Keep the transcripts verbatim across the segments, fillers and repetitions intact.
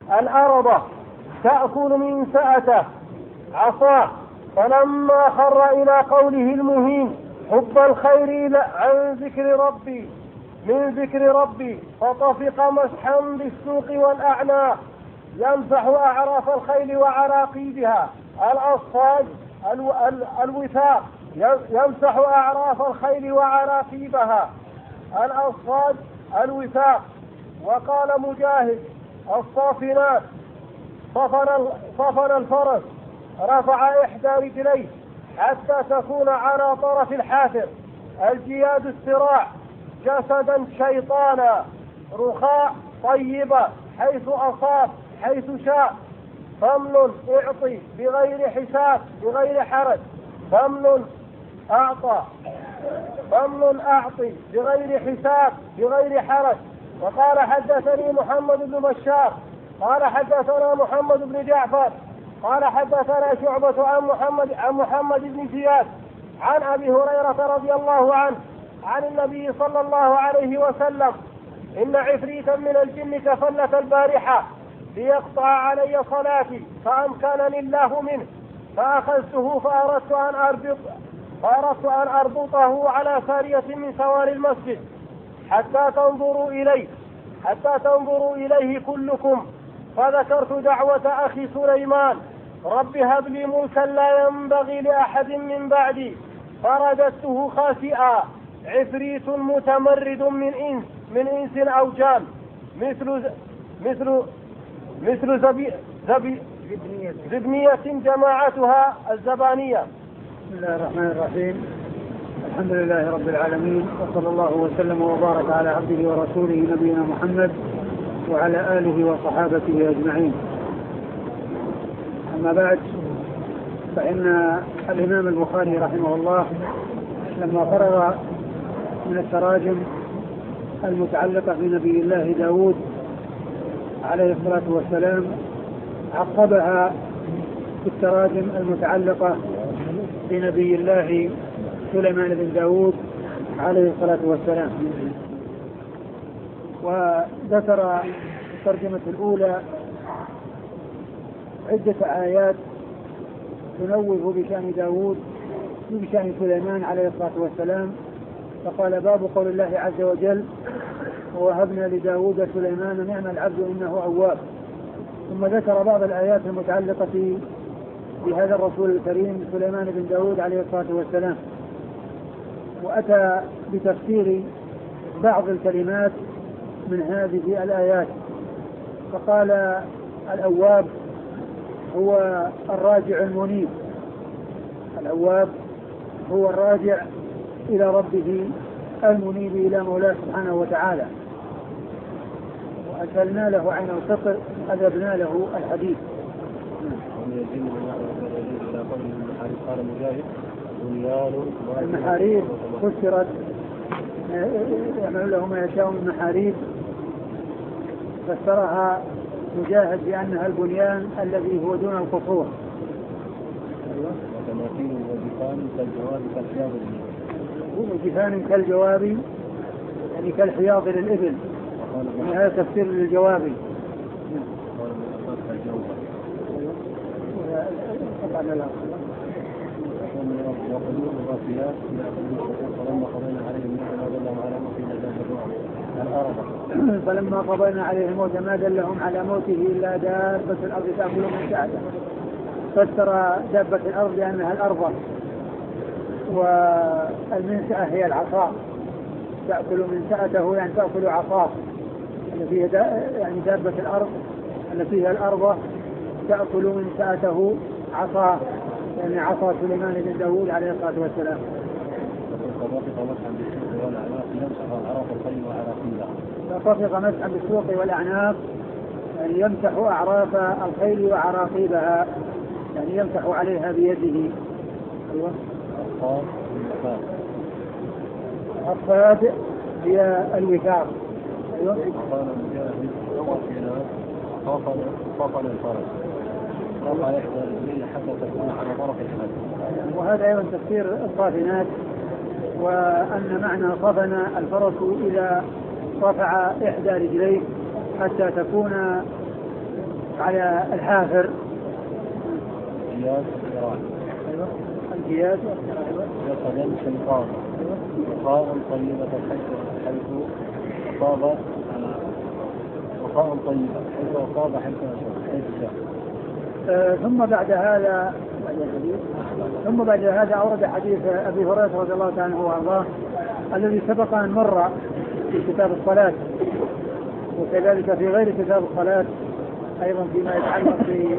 الأرض تأكل من سأته عصاه، فلما خر إلى قوله المهين حب الخير عن ذكر ربي من ذكر ربي فطفق مسحا بالسوق والأعناق يمسح أعراف الخيل وعراقيبها الأصفاد الو... ال... الوثاق يمسح أعراف الخيل وعراقيبها الأصفاد الوثاق. وقال مجاهد الصافنات صفن الفرس رفع إحدى رجليه حتى تكون على طرف الحافر. الجياد السراع جسدا شيطانا رخاء طيبة حيث أصاب حيث شاء. فمن اعطي بغير حساب بغير حرج فمن أعطى فمن أعطي بغير حساب بغير حرج. وقال حدثني محمد بن بشار قال حدثنا محمد بن جعفر قال حدثنا شعبة عن محمد عن محمد بن زياد عن أبي هريرة رضي الله عنه عن النبي صلى الله عليه وسلم إن عفريتا من الجن تفلت البارحة ليقطع علي صلاتي فأمكنني الله منه فأخذته فأردت أن أربط فأردت أن أربطه على سارية من سوار المسجد حتى تنظروا إليه حتى تنظروا إليه كلكم. فذكرت دعوة أخي سليمان رب هب لي ملكا لا ينبغي لأحد من بعدي فرددته خاسئا عفريت متمرد من إنس من إنس أو جان مثل مثل مثل زبي زبي زبنية جماعتها الزبانية. بسم الله الرحمن الرحيم. الحمد لله رب العالمين وصلى الله وسلم وبارك على عبده ورسوله نبينا محمد وعلى آله وصحابته أجمعين. أما بعد، فإن الإمام البخاري رحمه الله لما فرغ من التراجم المتعلقة بنبي الله داود عليه الصلاة والسلام عقبها بالتراجم المتعلقة بنبي الله سليمان بن داود عليه الصلاة والسلام. وذكر الترجمة الأولى عدة آيات تنوه بشأن داود بشأن سليمان عليه الصلاة والسلام. فقال باب قول الله عز وجل ووهبنا لداود سليمان نعم العبد إنه أواب. ثم ذكر بعض الآيات المتعلقة بهذا الرسول الكريم سليمان بن داود عليه الصلاة والسلام، وأتى بتفسير بعض الكلمات من هذه الآيات. فقال الأواب هو الراجع المنيب، الأواب هو الراجع إلى ربه المنيب إلى مولاه سبحانه وتعالى. وأسألنا له عين القطر أذبنا له الحديث. المحاريب فسرت يعمل له ما يشاء من محاريب، فسرها مجاهد بأنها البنيان الذي هو دون القصور. وجفان كالجواب يعني كالحياض للإبل، يعني هذا تفسير للجواب. وقلوب الراسيات فلما قضينا عليهم الأرض فلما قضينا عليهم الموت ما دلهم على موته إلا دابة الأرض تأكل من سأته. فسر دابة الأرض لأنها الأرض، والمنسأة هي العصا، تأكل من سأته يعني تأكل عصاه التي هي يعني دابة الأرض التي هي الأرض تأكل من سأته عصاه، يعني عصا سليمان بن داود عليه الصلاة والسلام. فطفق مسحا بالسوق والأعناق يعني يمسح أعراف الخيل وعراقيبها، يعني يمسح عليها بيده. أيوة. الصاد هي الوثاق. أيوة. صفن الفرس رفع إحدى رجليه حتى تكون على طرف الحافر. وهذا أيضا تفسير الصافنات، وأن معنى صفن الفرس إذا رفع إحدى رجليه حتى تكون على الحافر. الجياد والصراع. أيوة. الجياد والصراع. جسدا شيطان. رخاء طيبة حيث حيث أصاب رخاء طيبة حيث أصاب حيث حيث شاء. آه ثم بعد هذا ثم بعد هذا أورد حديث أبي هريرة رضي الله عنه وأرضاه الذي سبق أن مر في كتاب الصلاة، وكذلك في غير كتاب الصلاة أيضا فيما يتعلق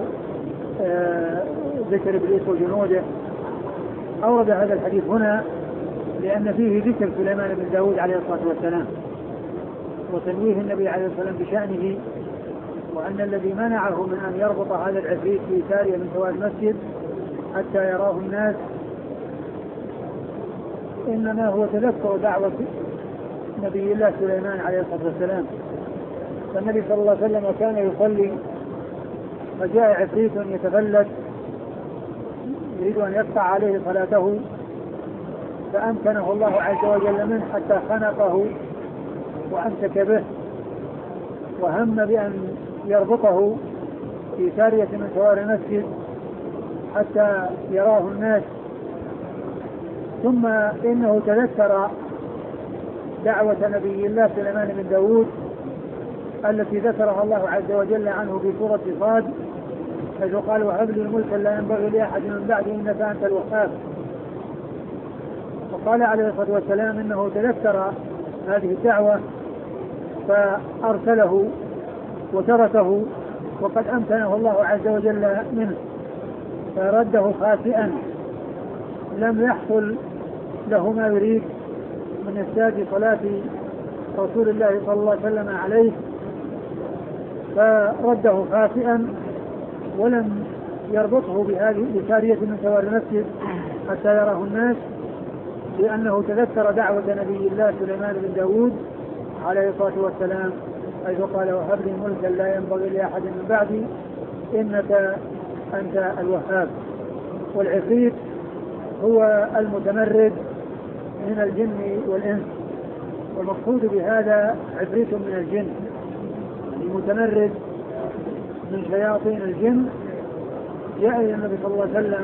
بذكر إبليس وجنوده. أورد هذا الحديث هنا لأن فيه ذكر سليمان بن داود عليه الصلاة والسلام وتنويه النبي عليه الصلاة والسلام بشأنه، وأن الذي منعه من أن يربط هذا العفريت في سارية من سواد المسجد حتى يراه الناس إنما هو تذكر دعوة نبي الله سليمان عليه الصلاة والسلام. فالنبي صلى الله عليه وسلم كان يصلي فجاء عفريت يتفلت يريد أن يقطع عليه صلاته، فأمكنه الله عز وجل منه حتى خنقه وأمسك به وهم بأن يربطه في سارية من سوار المسجد حتى يراه الناس. ثم إنه تذكر دعوة نبي الله سليمان بن داود التي ذكرها الله عز وجل عنه في سورة صاد حيث قال وهب لي ملكا لا ينبغي لأحد من بعدي إنك أنت الوهاب. وقال عليه الصلاة والسلام إنه تذكر هذه الدعوة فأرسله وتركه وقد أمكنه الله عز وجل منه فرده خاسئا لم يحصل له ما يريد من إفساد صلاة رسول الله صلى الله عليه وسلم عليه، فرده خاسئا ولم يربطه بهذه بسارية من سوار المسجد حتى يراه الناس، لأنه تذكر دعوة نبي الله سليمان بن داود عليه الصلاة والسلام حيث قال وهب لي ملكا لا ينبغي لأحد من بعدي إنك أنت الوهاب. والعفريت هو المتمرد من الجن والإنس، والمقصود بهذا عفريت من الجن المتمرد من شياطين الجن جاء إلى النبي صلى الله عليه وسلم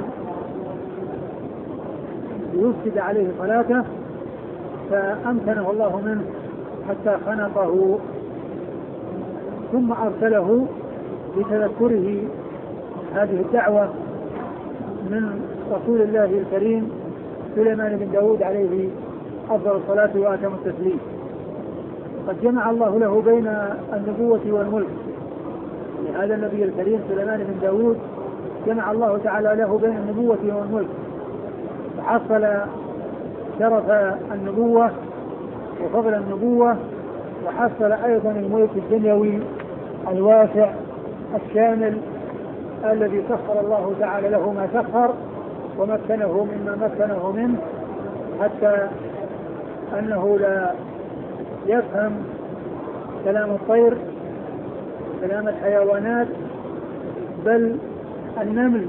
ليفسد عليه صلاته فأمكنه الله منه حتى خنقه ثم أرسله لتذكره هذه الدعوة من رسول الله الكريم سليمان بن داود عليه أفضل الصلاة وأتم التسليم. قد جمع الله له بين النبوة والملك، لهذا النبي الكريم سليمان بن داود جمع الله تعالى له بين النبوة والملك، فحصل شرف النبوة وفضل النبوة، وحصل أيضا الملك الدنيوي الواسع الشامل الذي سخر الله تعالى له ما سخر ومكنه مما مكنه منه حتى أنه لا يفهم كلام الطير كلام الحيوانات بل النمل.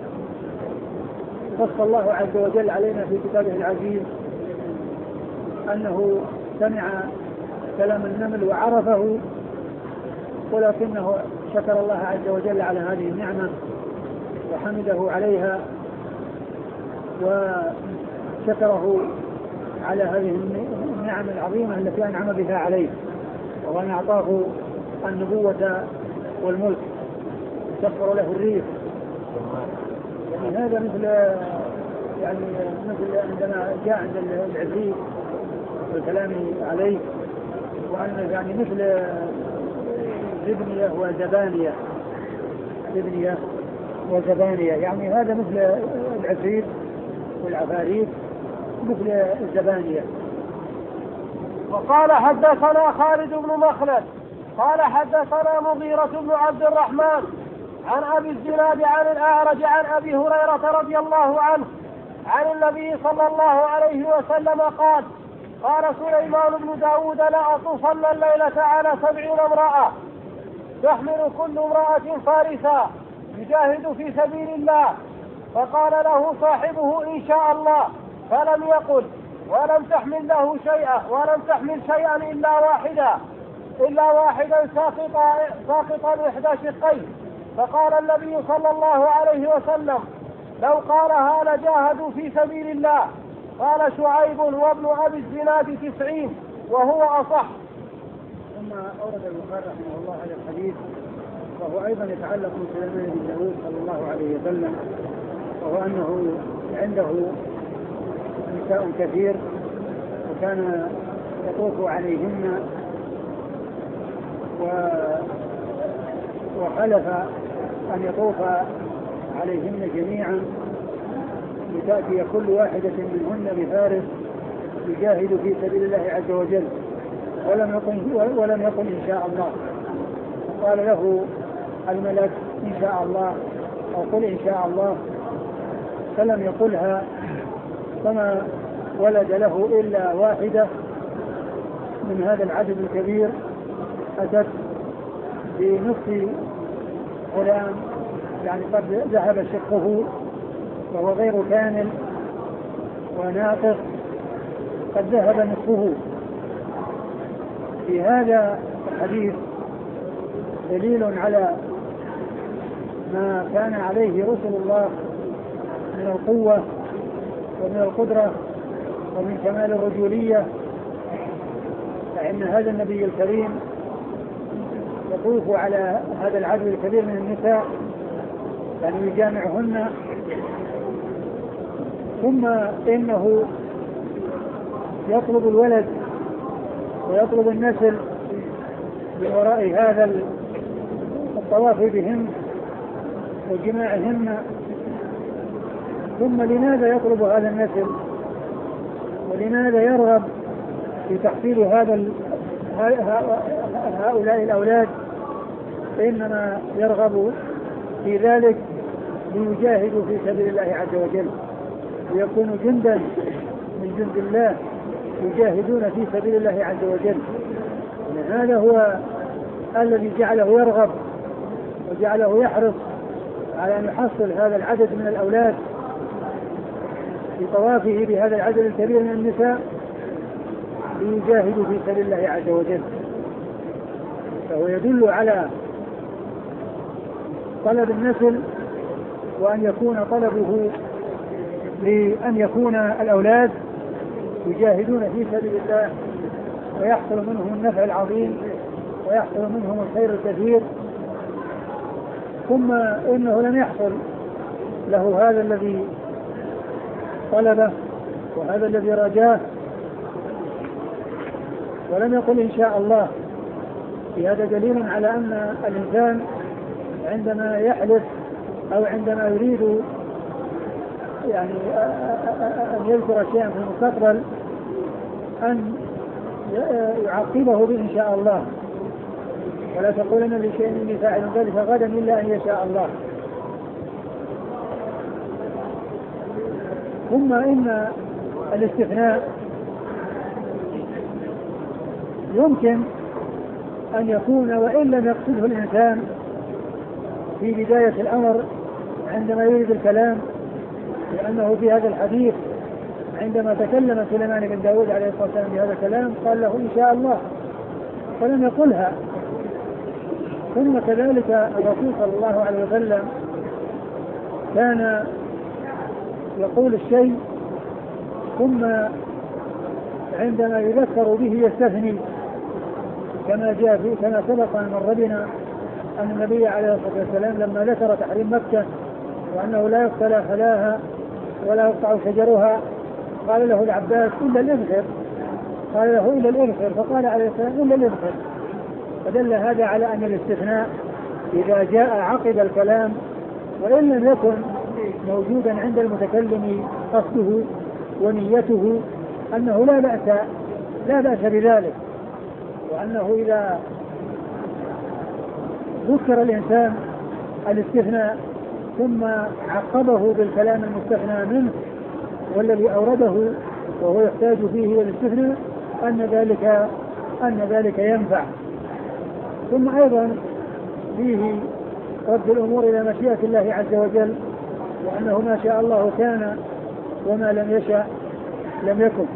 قص الله عز وجل علينا في كتابه العزيز أنه سمع كلام النمل وعرفه، ولكنه شكر الله عز وجل على هذه النعمة وحمده عليها وشكره على هذه النعم العظيمة التي أنعم بها عليه، وأن أعطاه النبوة والملك سخر له الريح. يعني هذا مثل يعني مثل عندما جاء عند العفريت والكلام عليه وأن يعني مثل زبنية وزبانية زبنية وزبانية يعني هذا مثل العفريت والعفاريت مثل الزبانية. وقال حدثنا خالد بن مخلد قال حدثنا مغيرة بن عبد الرحمن عن أبي الزناد عن الأعرج عن أبي هريرة رضي الله عنه عن النبي صلى الله عليه وسلم قال قال سليمان بن داود لا أطوفن الليلة على سبعين امرأة تحمل كل امرأة فارسا يجاهد في سبيل الله، فقال له صاحبه إن شاء الله، فلم يقل ولم تحمل له شيئا ولم تحمل شيئا إلا واحدا إلا واحدا ساقطا ساقطا إحدى شقيه فقال النبي صلى الله عليه وسلم: لو قالها لجاهدوا في سبيل الله. قال شعيب وابن أبي الزناد تسعين وهو أصح. ثم أورد البخاري رحمه الله هذا الحديث، وهو أيضا يتعلق بسليمان بن داود صلى الله عليه وسلم، وهو أنه عنده نساء كثير وكان يطوف عليهن، وحلف أن يطوف عليهن جميعا لتأتي كل واحدة منهن بفارس يجاهد في سبيل الله عز وجل، ولم يقل ولم يقل إن شاء الله. قال له الملك: إن شاء الله، أو قل إن شاء الله، فلم يقلها، فما ولد له إلا واحدة من هذا العدد الكبير أتت بنصف غلام، يعني قد ذهب شقه وهو غير كامل وناقص، قد ذهب نصفه. في هذا الحديث دليل على ما كان عليه رسل الله من القوة ومن القدرة ومن كمال الرجولية، فإن هذا النبي الكريم يطوف على هذا العدد الكبير من النساء، يعني يجامعهن، ثم إنه يطلب الولد ويطلب النسل من وراء هذا الطواف بهم وجماعهن. ثم لماذا يطلب هذا النسل؟ ولماذا يرغب في تحصيل هذا هؤلاء الأولاد؟ إنما يرغب في ذلك ليجاهدوا في سبيل الله عز وجل، ليكونوا جندا من جند الله يجاهدون في سبيل الله عز وجل. هذا هو الذي جعله يرغب وجعله يحرص على أن يحصل هذا العدد من الأولاد في طوافه بهذا العدد الكبير من النساء ليجاهدوا في سبيل الله عز وجل. فهو يدل على طلب النسل، وأن يكون طلبه لأن يكون الأولاد يجاهدون في سبيل الله ويحصل منهم النفع العظيم ويحصل منهم الخير الكثير. ثم إنه لم يحصل له هذا الذي طلبه وهذا الذي رجاه، ولم يقل إن شاء الله. في هذا دليل على أن الإنسان عندما يحلف أو عندما يريد يعني أن يذكر شيئا في المستقبل أن يعقبه بإن شاء الله، ولا تقولن لشيء إني فاعل ذلك غدا إلا أن يشاء الله. ثم إن الاستثناء يمكن أن يكون وإن لم يقصده الإنسان في بداية الأمر عندما يريد الكلام، لأنه في هذا الحديث عندما تكلم سليمان بن داود عليه الصلاة والسلام بهذا الكلام قال له إن شاء الله، فلم يقلها. ثم كذلك الرسول صلى الله عليه وسلم كان يقول الشيء ثم عندما يذكر به يستثني، كما جاء في كما سبق أن مر بنا أن النبي عليه الصلاة والسلام لما ذكر تحريم مكة وأنه لا يقتلى خلاها ولا يقطع شجرها قال له العباس إلا الإبخر، قال له إلا الإبخر، فقال عليه السلام إلا الإبخر. فدل هذا على أن الاستثناء إذا جاء عقب الكلام وإن لم يكن موجودا عند المتكلم قصده ونيته أنه لا بأس لا بأس بذلك، وأنه إذا ذكر الإنسان الاستثناء ثم عقبه بالكلام المستثنى منه والذي أورده وهو يحتاج فيه الاستثناء أن ذلك أن ذلك ينفع. ثم أيضا فيه رد الأمور إلى مشيئة الله عز وجل، وأنه ما شاء الله كان وما لم يشاء لم يكن.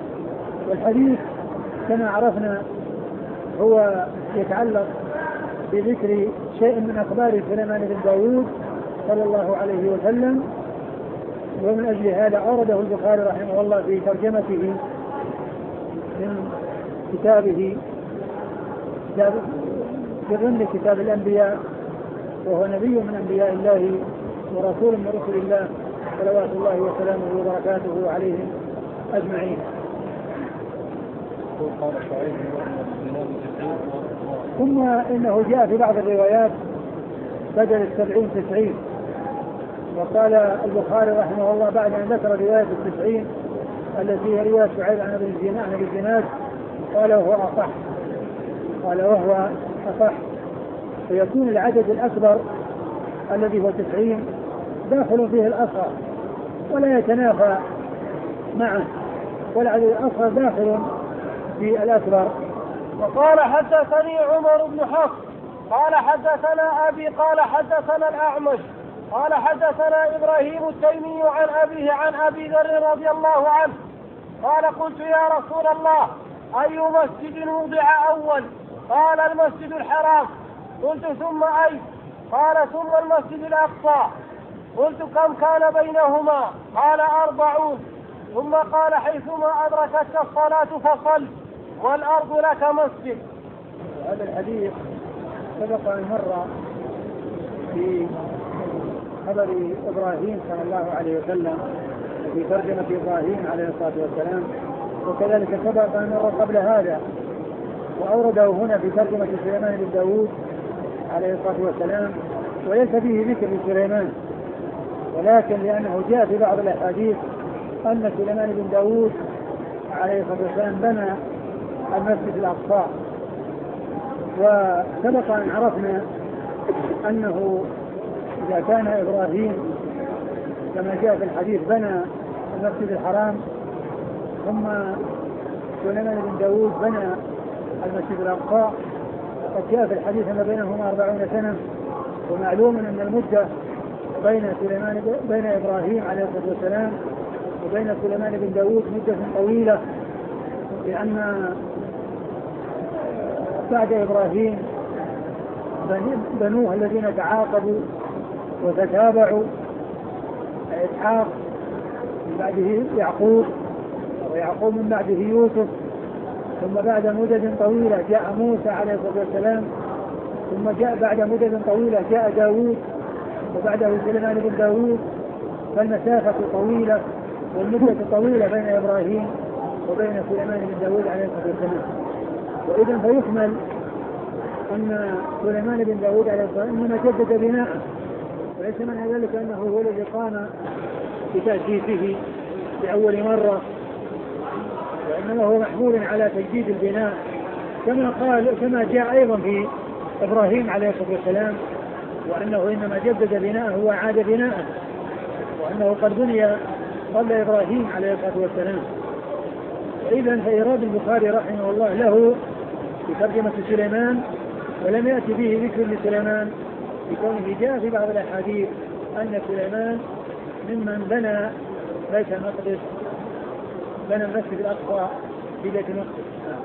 والحديث كما عرفنا هو يتعلق بذكر شيء من أخبار سليمان بن داود صلى الله عليه وسلم، ومن أجل هذا أورده البخاري رحمه الله في ترجمته من كتابه كتاب في ضمن كتاب الأنبياء، وهو نبي من أنبياء الله ورسول من رسل الله صلوات الله وسلامه وبركاته عليهم أجمعين. ثم إنه جاء في بعض الروايات بدل السبعين تسعين، وقال البخاري رحمه الله بعد أن ذكر رواية التسعين التي هي رواية شعيب عن ابن الزناد قال وهو أصح قال وهو أصح فيكون العدد الأكبر الذي هو تسعين داخل فيه الأصغر ولا يتنافى معه، والعدد الأصغر داخل في الأكبر. وقال حدثني عمر بن حفص قال حدثنا أبي قال حدثنا الأعمش قال حدثنا إبراهيم التيمي عن أبيه عن أبي ذر رضي الله عنه قال قلت يا رسول الله أي مسجد وضع أول؟ قال المسجد الحرام. قلت ثم أي؟ قال ثم المسجد الأقصى. قلت كم كان بينهما؟ قال أربعون. ثم قال حيثما أدركتك الصلاة فصل والأرض لك مسجد. هذا الحديث سبق أن مر في خبر إبراهيم صلى الله عليه وسلم في ترجمة إبراهيم عليه الصلاة والسلام، وكذلك سبق أن مر قبل هذا وأورده هنا في ترجمة سليمان بن داود عليه الصلاة والسلام، وليس فيه ذكر لسليمان، ولكن لأنه جاء في بعض الأحاديث أن سليمان بن داود عليه الصلاة والسلام بنى المسجد الأقصى. وسبق أن عرفنا أنه إذا كان إبراهيم كما جاء في الحديث بنى المسجد الحرام، ثم سليمان بن داود بنى المسجد الأقصى، قد جاء في الحديث أن بينهما أربعون سنة، ومعلوم أن المدة بين سليمان بين إبراهيم عليه الصلاة والسلام وبين سليمان بن داود مدة طويلة، لأن بعد إبراهيم بنوه الذين تعاقبوا وتتابعوا إسحاق من بعده يعقوب، ويعقوب من بعده يوسف، ثم بعد مدد طويلة جاء موسى عليه الصلاة والسلام، ثم جاء بعد مدد طويلة جاء داود، وبعده سليمان بن داود، فالمسافة طويلة والمدة طويلة بين إبراهيم وبين سليمان بن داود عليه الصلاة والسلام. وإذا فيكمل أن سليمان بن داود عليه الصلاة والسلام إنما جدد بناءه، وليس من ذلك أنه هو الذي قام بتأسيسه لأول مرة، وإنما هو محمول على تجديد البناء، كما قال كما جاء أيضا في إبراهيم عليه الصلاة والسلام، وأنه إنما جدد بناءه وعاد بناءه، وأنه قد بني قبل إبراهيم عليه الصلاة والسلام. إذن فإيراد البخاري رحمه الله له في ترجمة سليمان ولم يأتي به ذكر لسليمان، بكونه جاء في بعض الأحاديث أن سليمان ممن بنى بيت المقدس، بنى المسجد الأقصى في بيت المقدس.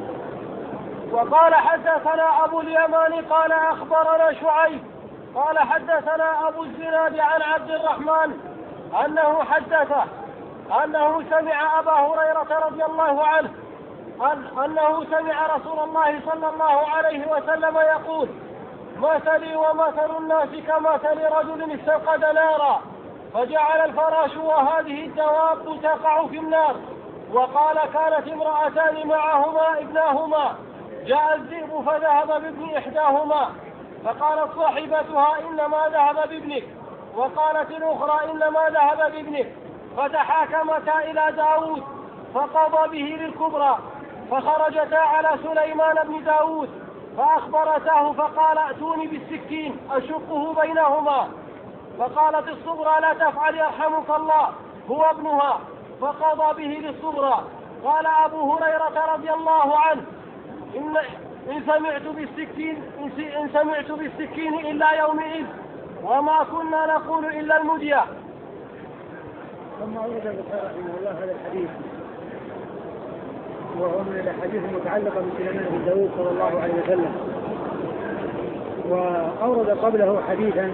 وقال حدثنا أبو اليمان قال أخبرنا شعيب قال حدثنا أبو الزناد عن عبد الرحمن أنه حدثه أنه سمع أبا هريرة رضي الله عنه أن أنه سمع رسول الله صلى الله عليه وسلم يقول مثلي ومثل الناس كمثل رجل استوقد نارا فجعل الفراش وهذه الدواب تقع في النار. وقال كانت امرأتان معهما ابناهما، جاء الذئب فذهب بابن إحداهما فقالت صاحبتها إنما ذهب بابنك، وقالت الأخرى إنما ذهب بابنك، فتحاكمتا إلى داود فقضى به للكبرى، فخرجتا على سليمان بن داود فأخبرتاه فقال ائتوني بالسكين أشقه بينهما. فقالت الصغرى لا تفعل يرحمك الله هو ابنها، فقضى به للصغرى. قال أبو هريرة رضي الله عنه إن, إن سمعت بالسكين إن سمعت بالسكين إلا يومئذ وما كنا نقول إلا المدية. ثم أورد البخاري رحمه الله هذا الحديث، وهو من الأحاديث المتعلقة بسليمان بن داود صلى الله عليه وسلم. و أورد قبله حديثا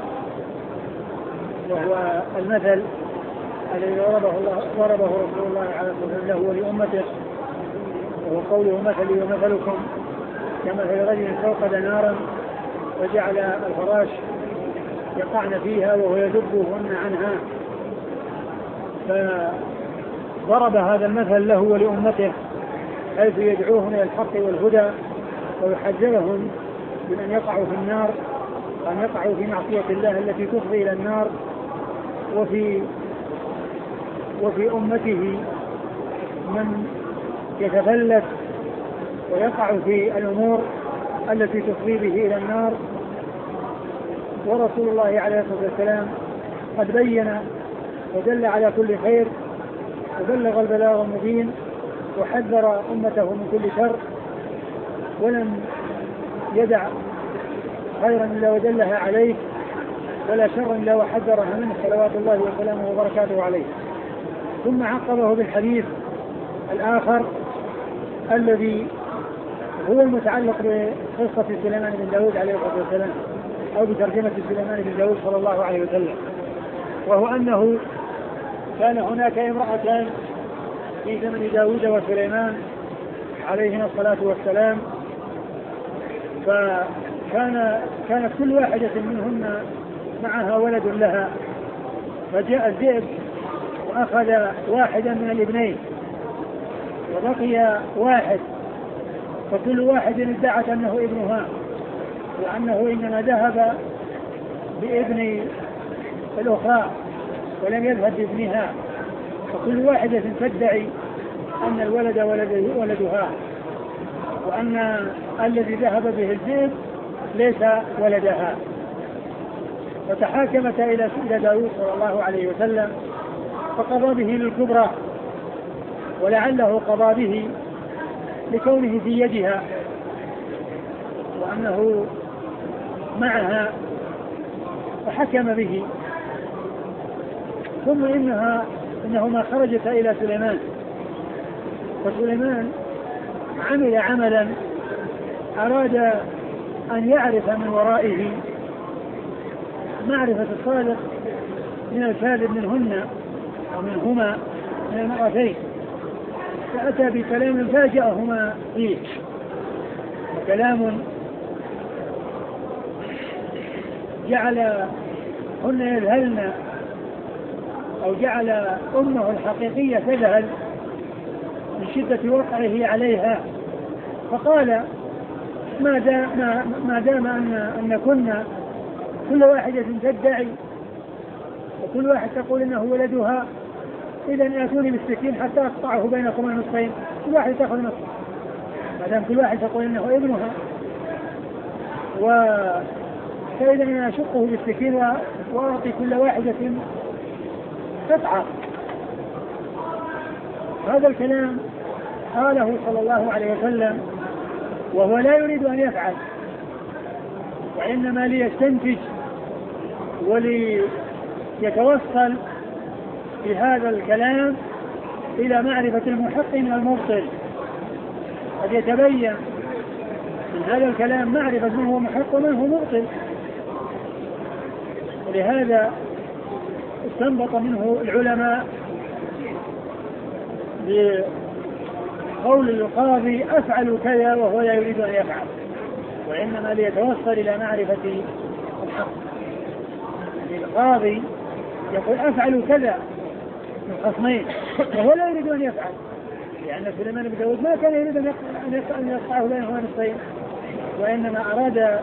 وهو المثل الذي ضربه الله ضربه رسول الله عليه الصلاة والسلام له ولأمته، وهو قوله مثلي ومثلكم كمثل رجل استوقد نارا وجعل الفراش يقعن فيها وهو يذبهن عنها، فضرب هذا المثل له ولأمته حيث يدعوهم إلى الحق والهدى ويحذرهم من أن يقعوا في النار، أن يقعوا في معصية الله التي تفضي إلى النار. وفي وفي أمته من يتفلت ويقع في الأمور التي تفضي به إلى النار، ورسول الله عليه الصلاة والسلام قد بين ودل على كل خير وبلغ البلاغ المبين وحذر أمته من كل شر، ولم يدع خيرا إلا ودلها عليه ولا شرا إلا وحذرها منه صلوات الله وسلامه وبركاته عليه. ثم عقبه بالحديث الآخر الذي هو المتعلق بقصة سليمان بن داود عليه الصلاة والسلام أو بترجمة سليمان بن داود صلى الله عليه وسلم، وهو أنه كان هناك امرأتان في زمن داود وسليمان عليهما الصلاة والسلام، فكان كانت كل واحدة منهن معها ولد لها، فجاء الذئب وأخذ واحدا من الابنين وبقي واحد، فكل واحد ادعت أنه ابنها وأنه إنما ذهب بابن الأخرى ولم يذهب بابنها، فكل واحدة تدعي أن الولد ولد ولدها وأن الذي ذهب به الذئب ليس ولدها. فتحاكمت إلى داود صلى الله عليه وسلم فقضى به للكبرى، ولعله قضى به لكونه في يدها وأنه معها فحكم به. ثم إنها إنهما خرجتا إلى سليمان، فسليمان عمل عملا أراد أن يعرف من ورائه معرفة الصادق من الكاذب منهن ومنهما من المرأتين، فأتى بكلام فاجأهما فيه، وكلام جعل هن يذهلن أو جعل أمه الحقيقية تذهل من شدة وقعه عليها، فقال ما دام, ما دام أن, أن كنا كل واحدة تدعي وكل واحد تقول إنه ولدها، إذن آتوني بالسكين حتى أقطعه بينكم نصفين، كل واحد تأخذ نصف، ما دام كل واحد تقول إنه ابنها، و فإذا أنا أشقه بالسكين وأعطي كل واحدة قطعة. هذا الكلام قاله صلى الله عليه وسلم وهو لا يريد أن يفعل، وإنما ليستنتج وليتوصل في هذا الكلام إلى معرفة المحق من المبطل، قد يتبين من هذا الكلام معرفة من هو محق ومن هو مبطل، ولهذا استنبط منه العلماء بقول القاضي أفعل كذا وهو لا يريد أن يفعل، وإنما ليتوصل إلى معرفة الحق. القاضي يقول أفعل كذا من خصمين وهو لا يريد أن يفعل، لأن سليمان بن داود ما كان يريد أن يقطعه بينهما نصفين، وإنما أراد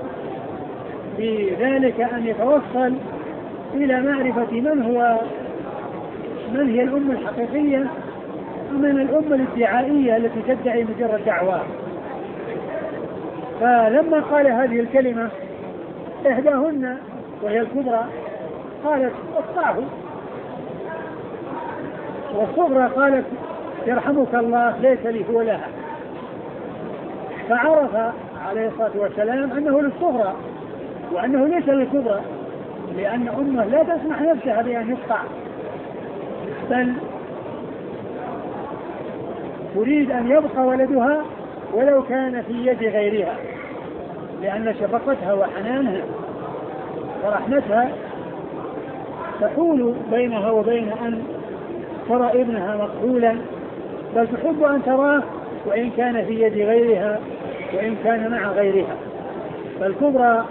بذلك أن يتوصل إلى معرفة من هو من هي الأم الحقيقية ومن الأم الادعائية التي تدعي مجرد دعوة. فلما قال هذه الكلمة إحداهن وهي الكبرى قالت اقطعه، والصغرى قالت يرحمك الله ليس لي هو لها، فعرف عليه الصلاة والسلام أنه للصغرى وأنه ليس للكبرى، لأن أمه لا تسمح نفسها بأن يقطع، بل تريد أن يبقى ولدها ولو كان في يد غيرها، لأن شفقتها وحنانها ورحمتها تحول بينها وبين أن ترى ابنها مقتولا، بل تحب أن تراه وإن كان في يد غيرها وإن كان مع غيرها. فالكبرى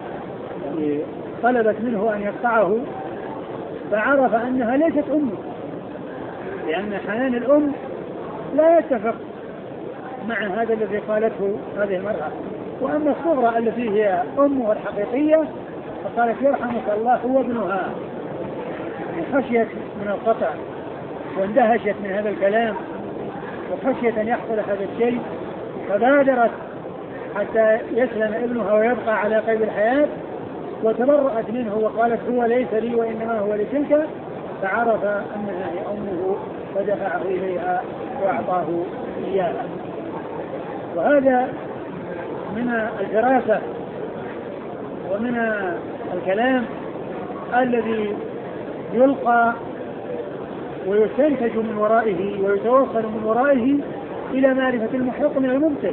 طلبت منه أن يقطعه فعرف أنها ليست أمه، لأن حنان الأم لا يتفق مع هذا الذي قالته هذه المرأة. وأما الصغرى التي هي أمها الحقيقية فقالت يرحمك الله هو ابنها، خشيت من القطع واندهشت من هذا الكلام وخشيت أن يحصل هذا الشيء، فبادرت حتى يسلم ابنها ويبقى على قيد الحياة، وتبرأت منه وقالت هو ليس لي وإنما هو لتلك، فعرف أنها هي أمه فدفعه إليها وأعطاه إياها. وهذا من الفراسة ومن الكلام الذي يلقى ويستنتج من ورائه ويتوصل من ورائه إلى معرفة المحق من المبطل.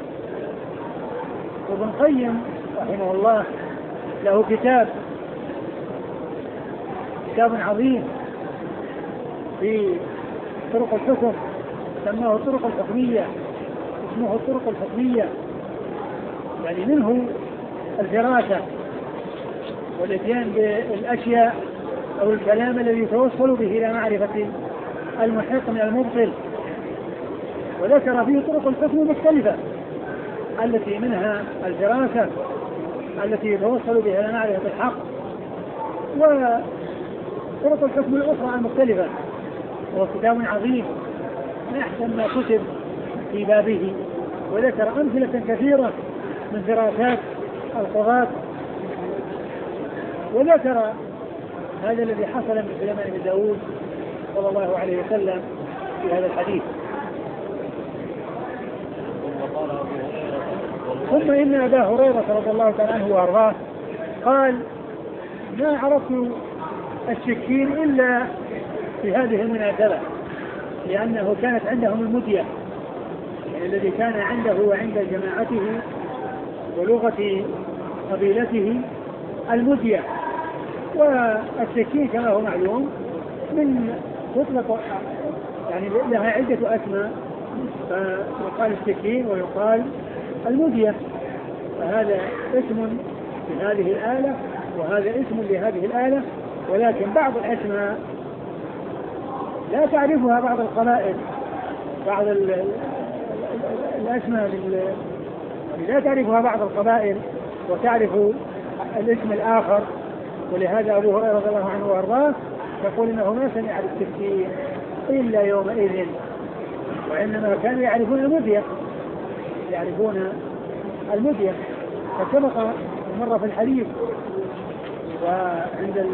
وابن القيم رحمه الله له كتاب كتاب عظيم في طرق الحكم سماه الطرق الحكمية، اسمه الطرق الحكمية، يعني منه الفراسة والاتيان بالأشياء أو الكلام الذي يتوصل به إلى معرفة المحق من المبطل. وذكر فيه طرق الحكم مختلفة التي منها الفراسة التي يتوصل بها إلى معرفة الحق، وطرق الحكم الأخرى المختلفة. وهو كتاب عظيم من أحسن ما كتب في بابه، وذكر أمثلة كثيرة من فراسات القضاة، وذكر هذا الذي حصل من سليمان بن داود صلى الله عليه وسلم في هذا الحديث. ثم إن أبا هريرة رضي الله تعالى عنه وأرضاه قال ما عرفت السكين إلا في هذه المناسبة، لأنه كانت عندهم المدية، يعني الذي كان عنده وعند جماعته ولغة قبيلته المدية. والسكين كما هو معلوم من تطلق يعني لها عدة أسماء، فيقال السكين ويقال المدية، فهذا اسم لهذه الآلة وهذا اسم لهذه الآلة، ولكن بعض الأسماء لا تعرفها بعض القبائل، بعض الأسماء لا تعرفها بعض القبائل وتعرف الاسم الآخر. ولهذا أبو هريرة رضي الله عنه وأرضاه يقول إنه ما سمع بالتفسير إلا يومئذ، وإنما كانوا يعرفون المدية يعرفون المدية. فسبق مرة في الحديث وعند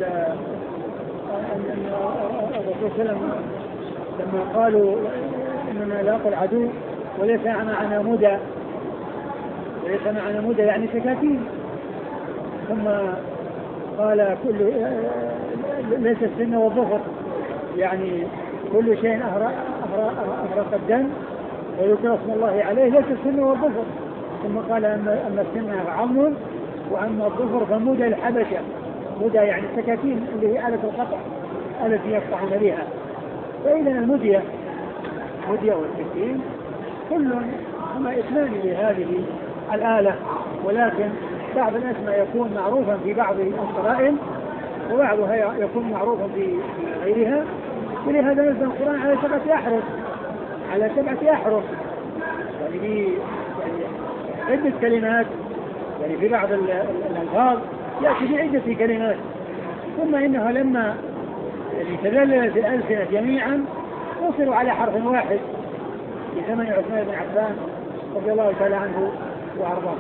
الرسول صلى الله عليه وسلم لما قالوا إننا لاقوا العدو وليس معنا مدى، وليس معنا مدى يعني سكاكين، ثم قال كل ليس السن والظفر يعني كل شيء أهرق الدم ويذكر اسم الله عليه ليس السن والظفر، ثم قال أما السن عظم وأما الظفر فمدى الحبشة، مدى يعني السكاكين اللي هي آلة القطع التي يقطعون بها. فإذا المدية مدية والسكين كل هما اسمان لهذه الآلة، ولكن بعض الأسماء يكون معروفا في بعض القبائل وبعضها يكون معروفا في غيرها. ولهذا نزل القرآن على سبعة أحرف على سبعة أحرف يعني يعني عدة كلمات، يعني في بعض الألفاظ يأتي بعدة كلمات. ثم إنها لما يعني تذللت الألسنة جميعا وصلوا على حرف واحد في زمن عثمان بن عفان رضي الله تعالى عنه وأرضاه.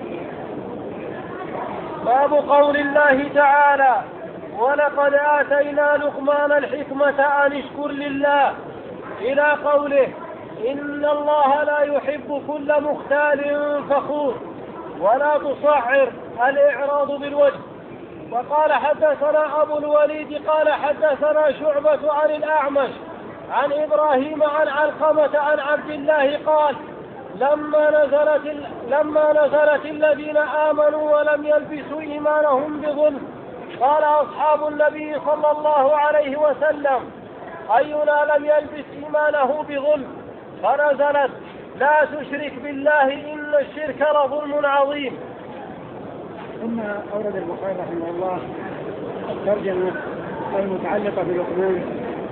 باب قول الله تعالى ولقد آتينا لقمان الحكمة أن اشكر لله إلى قوله إن الله لا يحب كل مختال فخور ولا تصعر الإعراض بالوجه. وقال حدثنا أبو الوليد قال حدثنا شعبة عن الأعمش عن إبراهيم عن علقمة عن عبد الله قال لما نزلت لما نزلت الذين آمنوا ولم يلبسوا إيمانهم بظلم قال أصحاب النبي صلى الله عليه وسلم أينا لم يلبس إيمانه بظلم فنزلت لا تشرك بالله إن الشرك لظلم عظيم. ثم أورد البخاري رحمه الله الترجمة المتعلقة بلقمان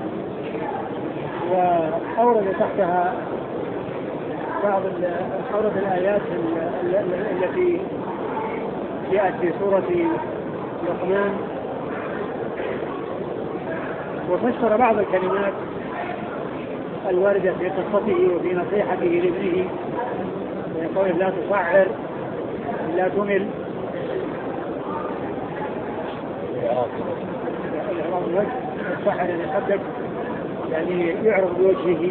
وأورد تحتها بعض أورد الآيات التي جاءت في سورة لقمان وفسر بعض الكلمات الواردة في قصته وفي نصيحته لابنه ويقول لا تصعر لا تمل إعراض الوجه تصعر يعني خدك يعني يعرض بوجهه.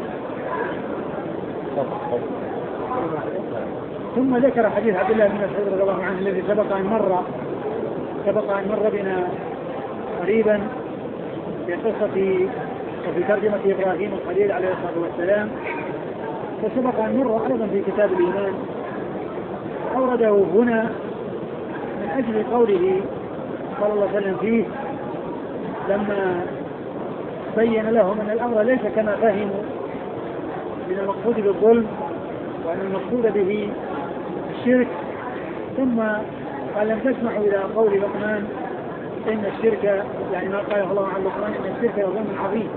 ثم ذكر حديث عبد الله بن مسعود رضي الله عنه الذي سبق أن مر سبق أن مر بنا قريبا في قصة وفي ترجمة إبراهيم الخليل عليه الصلاة والسلام وسبق أن مر أيضا في كتاب الإيمان أورده هنا من أجل قوله صلى الله عليه وسلم فيه لما بين لهم أن الأمر ليس كما فهموا من المقصود بالظلم وأن المقصود به الشرك. ثم قال لم تسمعوا إلى قول لقمان إن الشرك يعني ما قاله الله عن لقمان إن الشرك لظلم عظيم.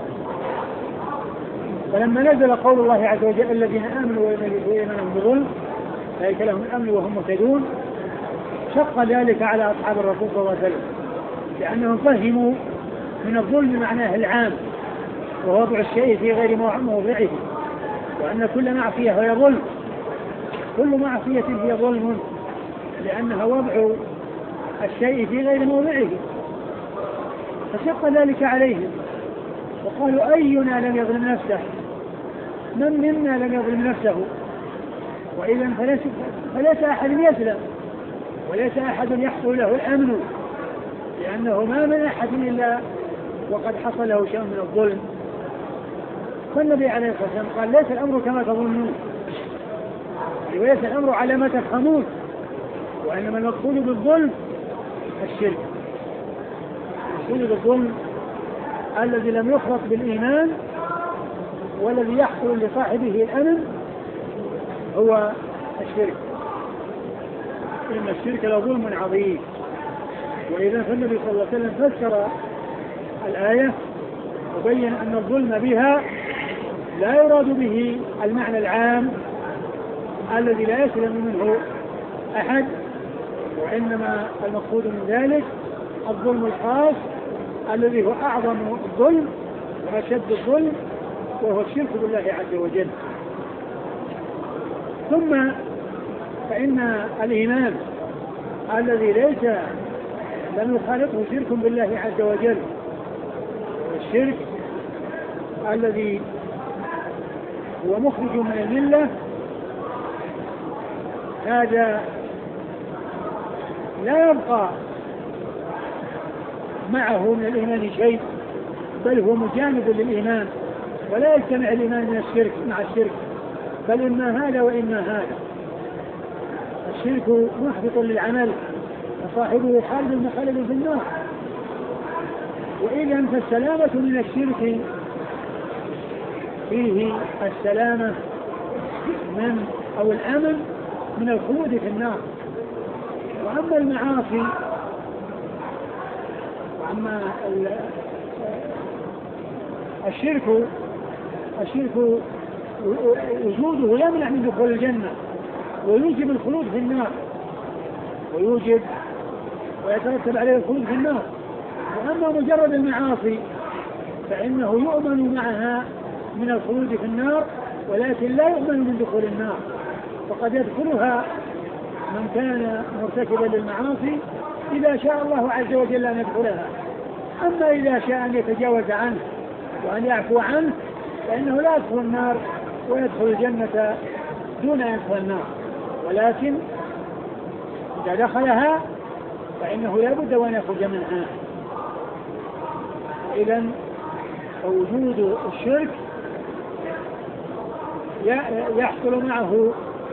فلما نزل قول الله عز وجل الذين آمنوا ولم يلبسوا إيمانهم بظلم أولئك لهم الأمن وهم مهتدون شق ذلك على أصحاب الرسول صلى الله عليه وسلم لأنهم فهموا من الظلم معناه العام ووضع الشيء في غير موضعه وأن كل معصية هي ظلم كل معصية هي ظلم لأنها وضع الشيء في غير موضعه فشق ذلك عليهم وقالوا أينا لم يظلم نفسه من منا لم يظلم نفسه وإذا فليس, فليس أحد يسلم وليس أحد يحصل له الأمن لأنه ما من أحد إلا وقد حصل له شيء من الظلم. فالنبي عليه الصلاة والسلام قال ليس الأمر كما تظنون وليس الأمر على ما تفهمون وإنما المقصود بالظلم الشرك المقصود بالظلم الذي لم يخلط بالإيمان والذي يحصل لصاحبه الأمن هو الشرك إن الشرك لظلم عظيم. وإذا فالنبي صلى الله عليه وسلم فسر الآية وبين أن الظلم بها لا يراد به المعنى العام الذي لا يسلم منه أحد وإنما المقصود من ذلك الظلم الخاص الذي هو أعظم الظلم وأشد الظلم وهو الشرك بالله عز وجل. ثم فإن الإيمان الذي ليس لم يخالطه شرك بالله عز وجل والشرك الذي هو مخرج من الملة هذا لا يبقى معه من الإيمان شيء بل هو مجانب للإيمان ولا يجتمع الإيمان من الشرك مع الشرك بل إما هذا وإما هذا. الشرك محبط للعمل وصاحبه خالد مخلد في النار. وإذا فالسلامة من الشرك فيه السلامة من أو الأمن من الخلود في النار. وأما المعاصي وأما الشرك الشرك وجوده يمنع من دخول الجنة ويوجب الخلود في النار ويوجب ويترتب عليه الخلود في النار. وأما مجرد المعاصي فإنه يؤمن معها من الخلود في النار ولكن لا يؤمن من دخول النار وقد يدخلها من كان مرتكبا للمعاصي إذا شاء الله عز وجل أن يدخلها. أما إذا شاء أن يتجاوز عنه وأن يعفو عنه فإنه لا يدخل النار ويدخل الجنة دون أن يدخل النار. ولكن إذا دخلها فإنه لا بد وأن يخرج منها. إذا وجود الشرك يحصل معه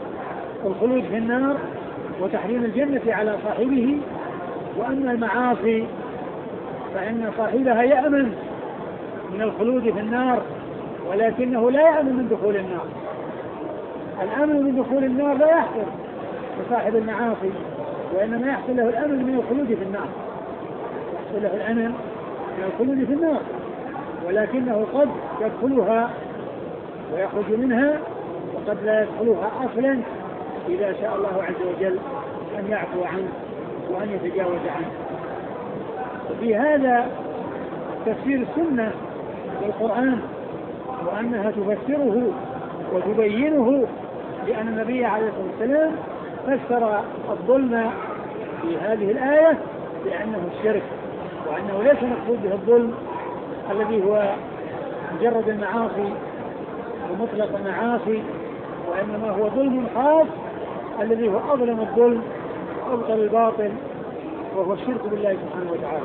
الخلود في النار وتحريم الجنة على صاحبه. وأما المعاصي فإن صاحبها يأمن من الخلود في النار ولكنه لا يأمن من دخول النار. الأمن من دخول النار لا يحصل لصاحب المعاصي، وإنما يحصل له الأمن من الخلود في النار، يحصل له الأمن من الخلود في النار، ولكنه قد يدخلها ويخرج منها، وقد لا يدخلها أصلا إذا شاء الله عز وجل أن يعفو عنه وأن يتجاوز عنه. وفي هذا تفسير السنة والقرآن، وأنها تفسره وتبينه، لأن النبي عليه الصلاة والسلام فسر الظلم في هذه الآية بأنه الشرك، وأنه ليس مقصود به الظلم الذي هو مجرد المعاصي ومطلق المعاصي، وإنما هو ظلم خاص الذي هو أظلم الظلم وأبطل الباطل، وهو الشرك بالله سبحانه وتعالى.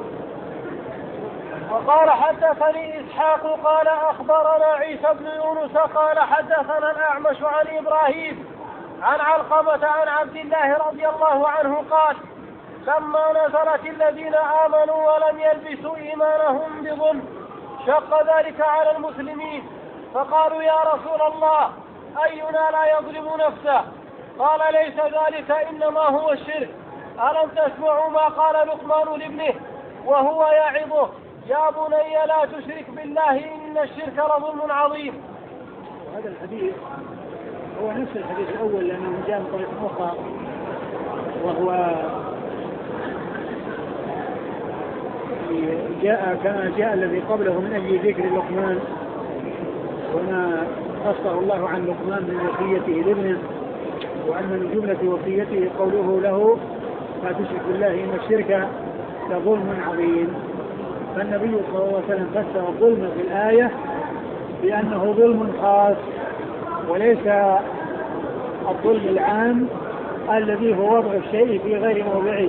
وقال حدثني إسحاق قال أخبرنا عيسى بن يونس قال حدثنا الأعمش عن إبراهيم عن علقمة عن عبد الله رضي الله عنه قال لما نزلت الذين آمنوا ولم يلبسوا إيمانهم بظلم شق ذلك على المسلمين، فقالوا يا رسول الله أينا لا يظلم نفسه؟ قال ليس ذلك إنما هو الشرك. ألم تسمعوا ما قال لقمان لابنه وهو يعظه يا بني لا تشرك بالله إن الشرك لظلم عظيم. هذا الحديث هو نفس الحديث الأول لأنه جاء من طريق أخرى، وهو جاء كما جاء الذي قبله من أجل ذكر لقمان وما قصه الله عن لقمان من وصيته لابنه، وأن من جملة وصيته قوله له لا تشرك بالله إن الشرك لظلم عظيم. فالنبي صلى الله عليه وسلم فسر الظلم في الآية بأنه ظلم خاص وليس الظلم العام الذي هو وضع الشيء في غير موضعه.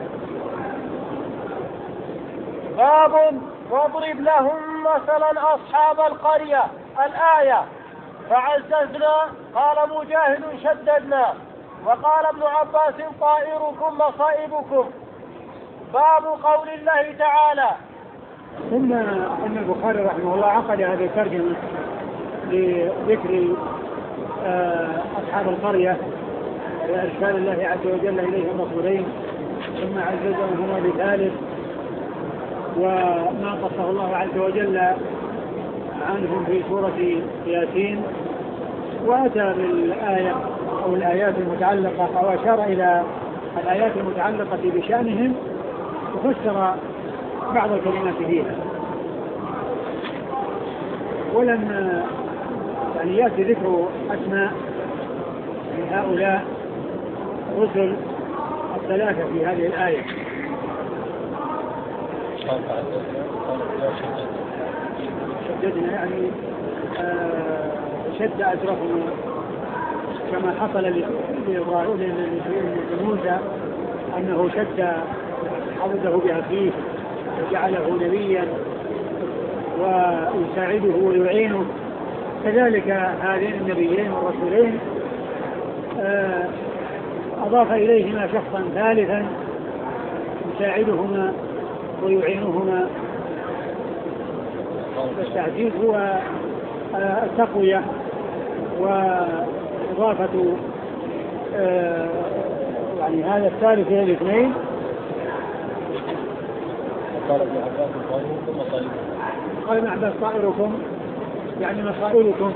باب واضرب لهم مثلا أصحاب القرية الآية. فعززنا قال مجاهد شددنا وقال ابن عباس طائركم مصائبكم. باب قول الله تعالى. ثم أن البخاري رحمه الله عقد هذه الترجمة لذكر أصحاب القرية وإرسال الله عز وجل إليهم رسولين، ثم عززهما بثالث وما قصه الله عز وجل عنهم في سورة ياسين، وأتى بالآية أو الآيات المتعلقة أو أشار إلى الآيات المتعلقة بشأنهم وفسر بعض الكلمات فيها. ولم يعني يأتي ذكر أسماء من هؤلاء الرسل الثلاثة في هذه الآية. شددنا يعني آه شد أجرهم كما حصل لإبراهيم لموسى أنه شد عضده بأخيه وجعله نبيا ويساعده ويعينه، كذلك هذين النبيين والرسولين آه أضاف إليهما شخصا ثالثا يساعدهما ويعينهما. التعزيز هو التقوية وإضافة آه يعني هذا الثالث إلى الاثنين. قال ابن عباس طائركم مصائبكم. قال ابن عباس طائركم يعني مصائبكم.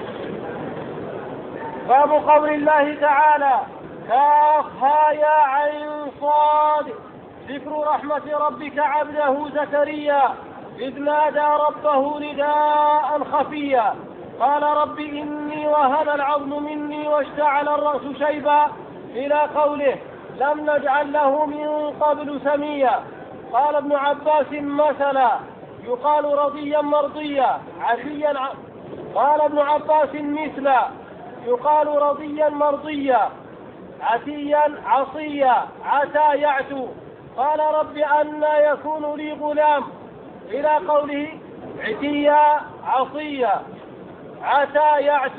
باب قول الله تعالى كافها يا عين صاد. ذكر رحمة ربك عبده زكريا إذ نادى ربه نداء خفيا قال رب إني وهن العظم مني واشتعل الرأس شيبا إلى قوله لم نجعل له من قبل سميا. قال ابن عباس مثلا يقال رضيا مرضيا عفيا ع... قال ابن عباس مثلا يقال رضيا مرضيا عتيا عصيا عتى يعتو. قال رب أنى يكون لي غلام إلى قوله عتيا عصيا عتى يعتو.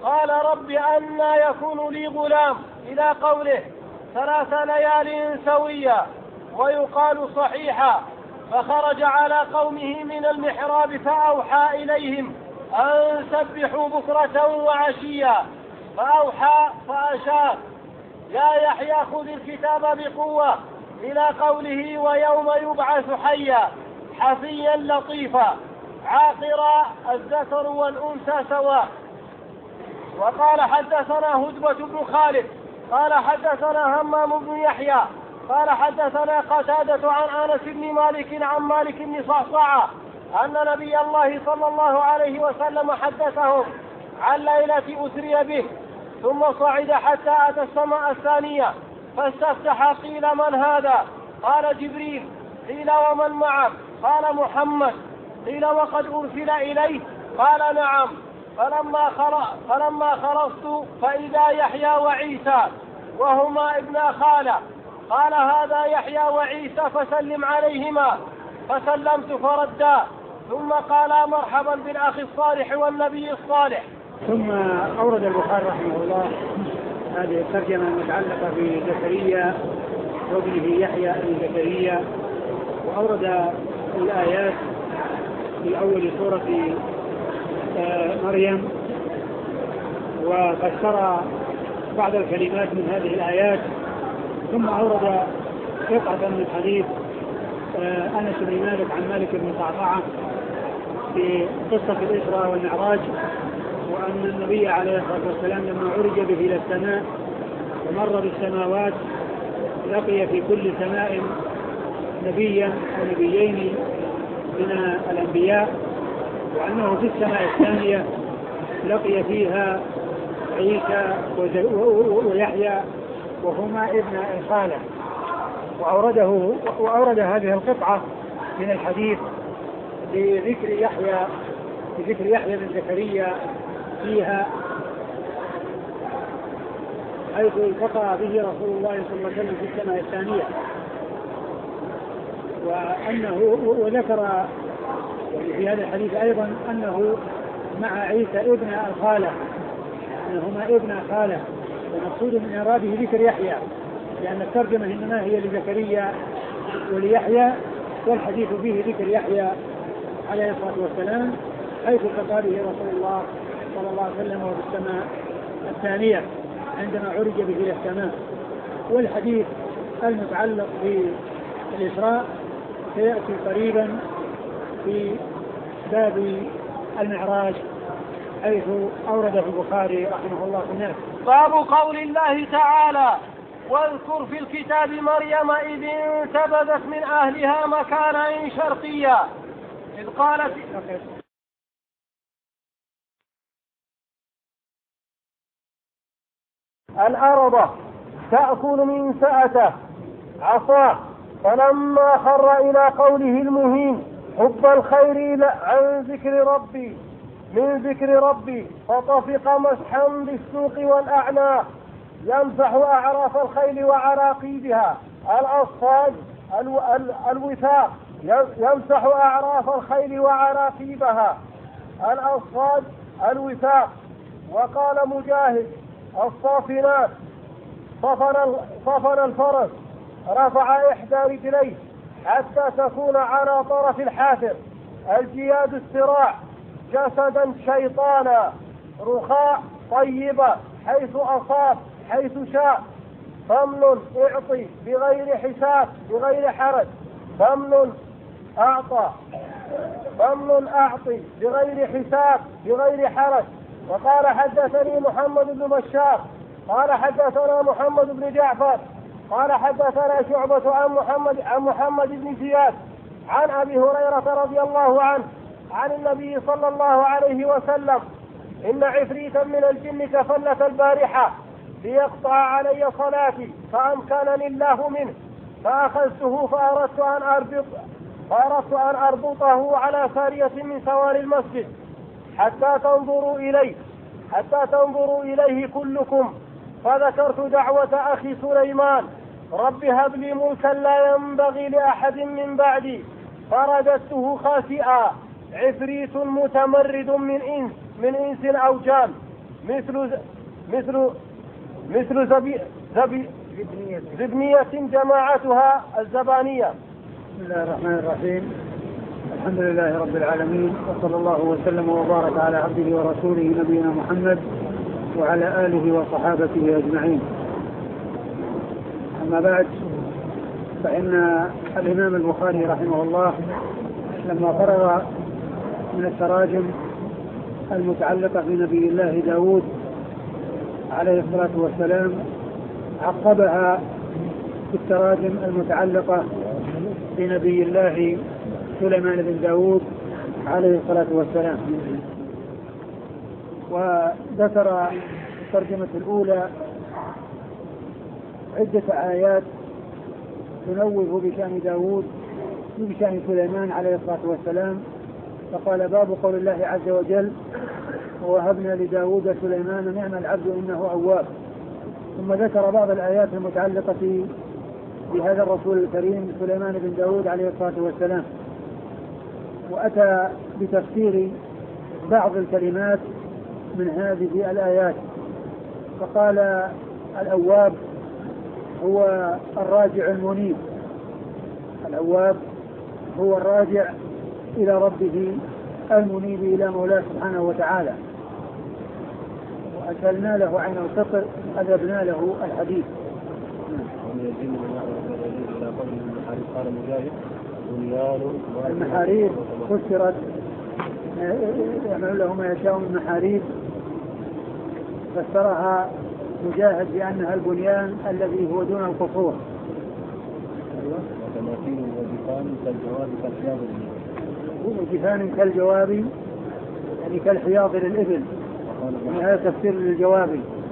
قال رب أنى يكون لي غلام إلى قوله ثلاث ليال سويا ويقال صحيحا. فخرج على قومه من المحراب فأوحى إليهم أن سبحوا بكرة وعشيا، فأوحى فأشار يا يحيى خذ الكتاب بقوة إلى قوله ويوم يبعث حيا حفيا لطيفا عاقرا الذكر والأنثى سواء. وقال حدثنا هدبة بن خالد قال حدثنا همام بن يحيى قال حدثنا قتادة عن أنس بن مالك عن مالك بن صعصعة أن نبي الله صلى الله عليه وسلم حدثهم عن ليلة أسري به ثم صعد حتى أتى السماء الثانية فاستفتح قيل من هذا؟ قال جبريل. قيل ومن معك؟ قال محمد. قيل وقد أرسل إليه؟ قال نعم. فلما فلما خرجت فإذا يحيى وعيسى وهما ابن خالة. قال هذا يحيى وعيسى فسلم عليهما، فسلمت فردا، ثم قال مرحبا بالأخ الصالح والنبي الصالح. ثم أورد البخاري رحمه الله هذه الترجمة المتعلقة بزكريا وابنه يحيى بن زكريا، وأورد الآيات في أول سورة مريم، وفسر بعض الكلمات من هذه الآيات، ثم أورد قطعة من حديث أنس بن مالك عن مالك بن صعصعة في قصة الإسراء والمعراج، وأن النبي عليه الصلاة والسلام لما عرج به إلى السماء ومر بالسماوات لقي في كل سماء نبيا أو نبيين من الأنبياء، وأنه في السماء الثانية لقي فيها عيسى ويحيى وهما ابن الخالة. وأورده وأورد هذه القطعة من الحديث بذكر يحيى بذكر يحيى بن زكريا فيها، حيث التقى به رسول الله صلى الله عليه وسلم في السماء الثانية، وأنه وذكر في هذا الحديث أيضا أنه مع عيسى ابن الخالة، أنهما ابن خالة، ومقصود من إعرابه ذكر يحيى، لأن الترجمة إنما هي لزكريا وليحيى، والحديث فيه ذكر يحيى عليه الصلاة والسلام حيث التقى به رسول الله صلى الله عليه وسلم وفي السماء الثانية عندما عرج به إلى السماء. والحديث المتعلق بالإسراء سيأتي قريبا في باب المعراج حيث أورده البخاري رحمه الله في الناس. باب قول الله تعالى واذكر في الكتاب مريم إذ انتبذت من أهلها مكانا شرقيا إذ قالت الأرض تأكل من سأته عصاه، فلما خر إلى قوله المهين حب الخير عن ذكر ربي من ذكر ربي فطفق مسحا بالسوق والأعناق يمسح أعراف الخيل وعراقيبها الأصفاد الو... ال... الوثاق يمسح أعراف الخيل وعراقيبها الأصفاد الوثاق. وقال مجاهد الصافنات صفن, صفن الفرس رفع إحدى رجليه حتى تكون على طرف الحافر الجياد السراع جسدا شيطانا رخاء طيبة حيث أصاب حيث شاء فمن اعطي بغير حساب بغير حرج فمن أعطى فمن أعطي بغير حساب بغير حرج. وقال حدثني محمد بن بشار قال حدثنا محمد بن جعفر قال حدثنا شعبة عن محمد عن محمد بن زياد عن أبي هريرة رضي الله عنه عن النبي صلى الله عليه وسلم إن عفريتا من الجن تفلت البارحة ليقطع علي صلاتي فأمكنني الله منه فأخذته فأردت أن أربط فأردت أن أربطه على سارية من سوار المسجد حتى تنظروا إليه حتى تنظروا إليه كلكم. فذكرت دعوة أخي سليمان رب هب لي ملكا لا ينبغي لأحد من بعدي فرددته خاسئا عفريت متمرد من إنس من إنس أو جان مثل مثل مثل زبي زبي زبنية جماعتها الزبانية. بسم الله الرحمن الرحيم. الحمد لله رب العالمين، وصلى الله وسلم وبارك على عبده ورسوله نبينا محمد وعلى آله وصحابته أجمعين. أما بعد، فإن الإمام البخاري رحمه الله لما فرغ من التراجم المتعلقة بنبي الله داود عليه الصلاة والسلام عقبها بالتراجم المتعلقة بنبي الله سليمان بن داود عليه الصلاة والسلام. وذكر الترجمة الأولى عدة آيات تنوه بشأن داود بشأن سليمان عليه الصلاة والسلام، فقال: باب قول الله عز وجل: ووهبنا لداود سليمان نعم العبد إنه أواب. ثم ذكر بعض الآيات المتعلقة بهذا الرسول الكريم سليمان بن داود عليه الصلاة والسلام، وأتى بتفسير بعض الكلمات من هذه الآيات، فقال: الأواب هو الراجع المنيب، الأواب هو الراجع إلى ربه المنيب إلى مولاه سبحانه وتعالى. وأكلنا له عين القطر أذبنا له الحديث. المحاريب فسرت يعمل له ما يشاء من محاريب، فسرها مجاهد بأنها البنيان الذي هو دون القصور. وتماثيل وجفان كالجواب كالحياض وجفان كالجواب يعني كالحياض للإبل، يعني هذا تفسير للجواب.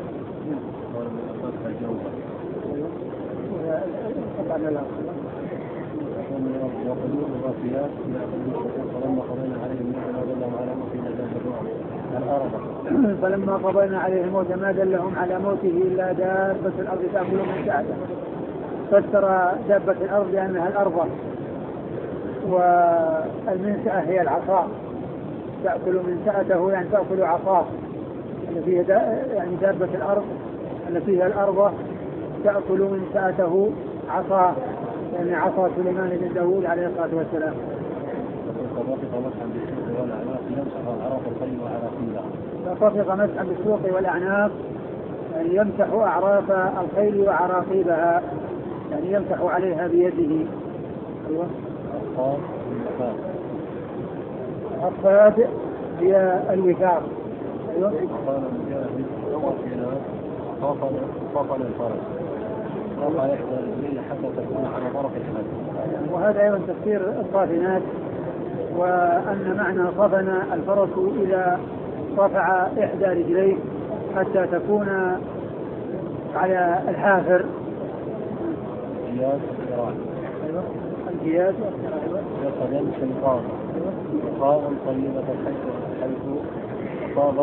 وقلوب الراسيات فلما قضينا عليهم دلهم على موته فلما قضينا عليه الموت ما دلهم على موته إلا دابة الأرض تأكل من سأته. فسر دابة الأرض لأنها الأرض، والمنسأة هي العصا، تأكل من سأته يعني تأكل عصاه، التي هي يعني دابة الأرض التي هي الأرض تأكل من سأته عصاه، يعني عصا سليمان بن داود عليه الصلاة والسلام. فطفق مسحا بالسوق والأعناق، يعني يمسح أعراف الخيل وعراقيبها، يعني يمسح عليها بيده. أيوة. الصاد هي الوثاق. أيوة. وهذا أيضا تفسير الصافنات، وأن معنى صفن الفرس إذا رفع إحدى رجليه حتى تكون على الحافر. الجياد أيوة. الجياد يقدم شيطان وقاء طيبة حيث أصاب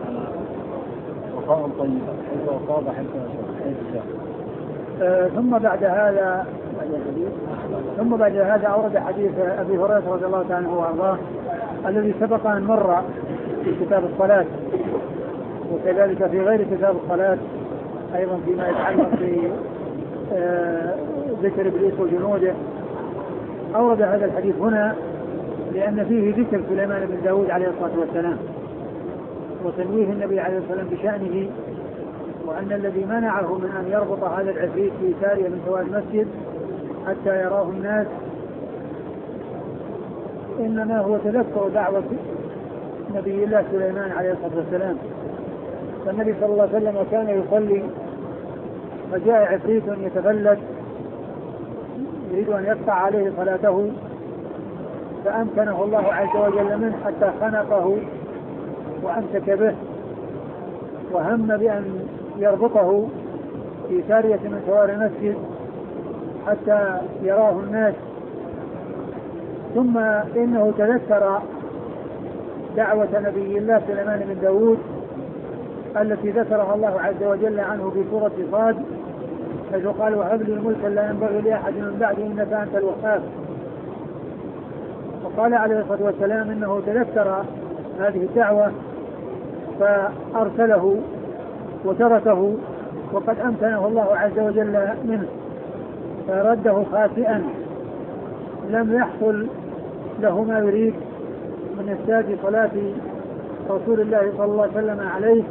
وقاء طيبة حيث أصاب حيث آه ثم بعد هذا ثم بعد هذا أورد حديث أبي هريرة رضي الله عنه وأرضاه الذي سبق أن مر في كتاب الصلاة، وكذلك في غير كتاب الصلاة أيضا فيما يتعلق بذكر إبليس وجنوده. أورد هذا الحديث هنا لأن فيه ذكر سليمان بن داود عليه الصلاة والسلام، وتنويه النبي عليه الصلاة والسلام بشأنه، وأن الذي منعه من أن يربط هذا العفريت في سارية من سواد المسجد حتى يراه الناس إنما هو تذكر دعوة نبي الله سليمان عليه الصلاة والسلام. فالنبي صلى الله عليه وسلم كان يصلي فجاء عفريت يتفلت يريد أن يقطع عليه صلاته، فأمكنه الله عز وجل منه حتى خنقه وأمسك به، وهم بأن يربطه في سارية من سوار المسجد حتى يراه الناس. ثم إنه تذكر دعوة نبي الله سليمان بن داود التي ذكرها الله عز وجل عنه في سورة صاد، حيث قال: وهب لي ملكا لا ينبغي لأحد من بعدي إنك أنت الوهاب. وقال عليه الصلاة والسلام إنه تذكر هذه الدعوة فأرسله وتركه وقد أمكنه الله عز وجل منه، فرده خاسئا لم يحصل له ما يريد من إفساد صلاة رسول الله صلى الله عليه وسلم عليه،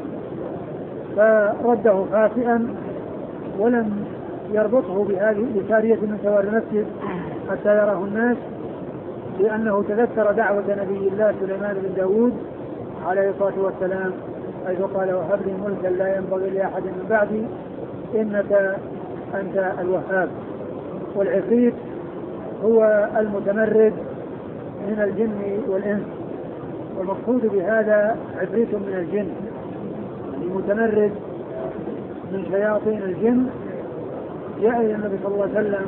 فرده خاسئا ولم يربطه بهذه بسارية من سوار المسجد حتى يراه الناس، لأنه تذكر دعوة نبي الله سليمان بن داود عليه الصلاة والسلام حيث قال: وهب لي ملكا لا ينبغي لأحد من بعدي إنك أنت الوهاب. والعفريت هو المتمرد من الجن والإنس، والمقصود بهذا عفريت من الجن المتمرد من شياطين الجن، جاء إلى النبي صلى الله عليه وسلم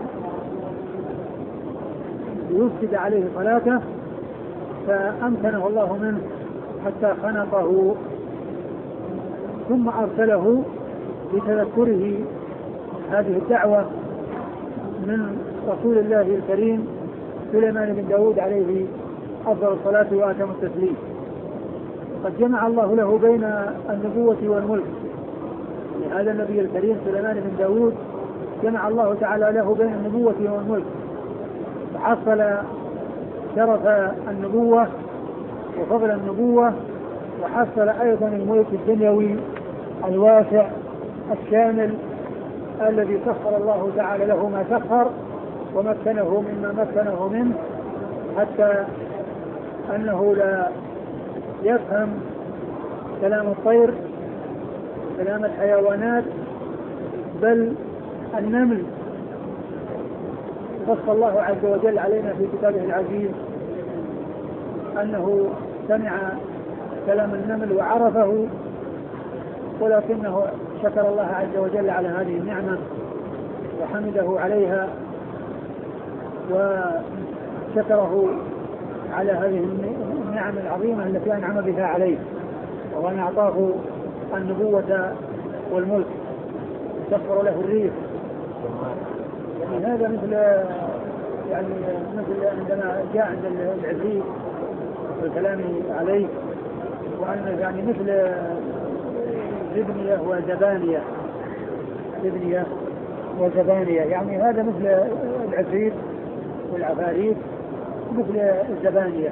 ليفسد عليه صلاته فأمكنه الله منه حتى خنقه، ثم أرسله لتذكره هذه الدعوة من رسول الله الكريم سليمان بن داود عليه أفضل الصلاة وأتم التسليم. قد جمع الله له بين النبوة والملك، لهذا النبي الكريم سليمان بن داود جمع الله تعالى له بين النبوة والملك، فحصل شرف النبوة وفضل النبوة، وحصل أيضا الملك الدنيوي الواسع الشامل الذي سخر الله تعالى له ما سخر ومكنه مما مكنه منه، حتى أنه لا يفهم كلام الطير كلام الحيوانات، بل النمل قص الله عز وجل علينا في كتابه العزيز أنه سمع كلام النمل وعرفه، ولكنه شكر الله عز وجل على هذه النعمة وحمده عليها وشكره على هذه النعم العظيمة التي أنعم بها عليه، وأن أعطاه النبوة والملك سخر له الريح. يعني هذا مثل يعني مثل عندما جاء عند العفريت والكلام عليه، وأن يعني مثل زبنية وزبانية زبنية وزبانية يعني هذا مثل العفريت والعفاريت مثل الزبانية.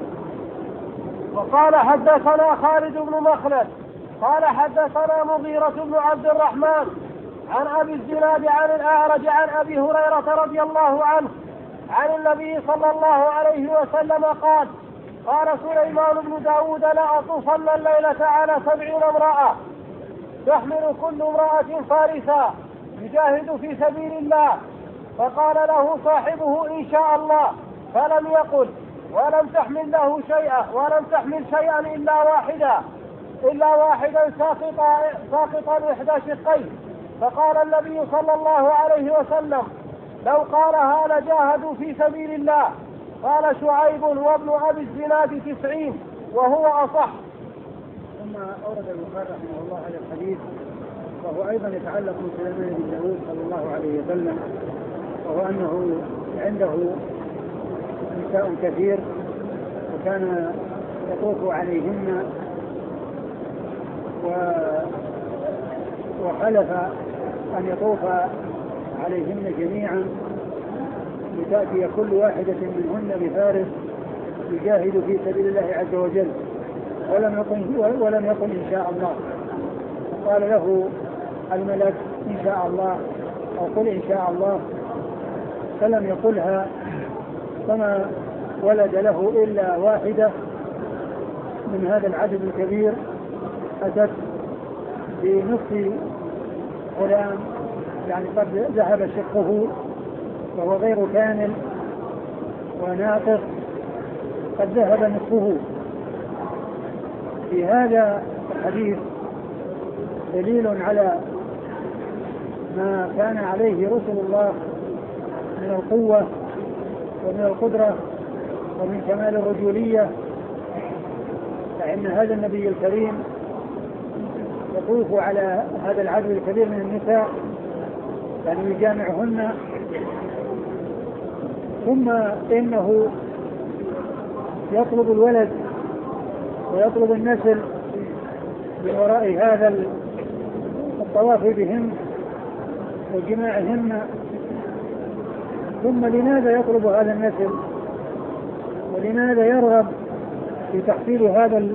وقال حدثنا خالد بن مخلد قال حدثنا مغيرة بن عبد الرحمن عن أبي الزناد عن الأعرج عن أبي هريرة رضي الله عنه عن النبي صلى الله عليه وسلم قال: قال سليمان بن داود: لا أطوفن الليلة على سبعين امرأة تحمل كل امرأة فارسا يجاهد في سبيل الله. فقال له صاحبه: إن شاء الله. فلم يقل ولم تحمل له شيئا ولم تحمل شيئا إلا واحدا إلا واحدا ساقطا ساقطا إحدى شقيه. فقال النبي صلى الله عليه وسلم: لو قالها لجاهدوا في سبيل الله. قال شعيب وابن أبي الزناد تسعين وهو أصح. ثم أورد البخاري رحمه الله على الحديث، وهو أيضا يتعلق بسليمان بن داود صلى الله عليه وسلم، وهو أنه عنده نساء كثير وكان يطوف عليهن، و... وحلف أن يطوف عليهن جميعا لتأتي كل واحدة منهن بفارس يجاهد في سبيل الله عز وجل، ولم يقل ولم يقل إن شاء الله. قال له الملك: إن شاء الله، أو قل إن شاء الله، فلم يقلها، فما ولد له إلا واحدة من هذا العدد الكبير أتت بنصف غلام، يعني قد ذهب شقه وهو غير كامل وناقص، قد ذهب نصفه. في هذا الحديث دليل على ما كان عليه رسل الله من القوة ومن القدرة ومن كمال الرجولية، فإن هذا النبي الكريم يطوف على هذا العدد الكبير من النساء، يعني يجامعهن، ثم إنه يطلب الولد ويطلب النسل من وراء هذا الطواف بهم وجماعهم. ثم لماذا يطلب هذا النسل ولماذا يرغب في تحصيل هذا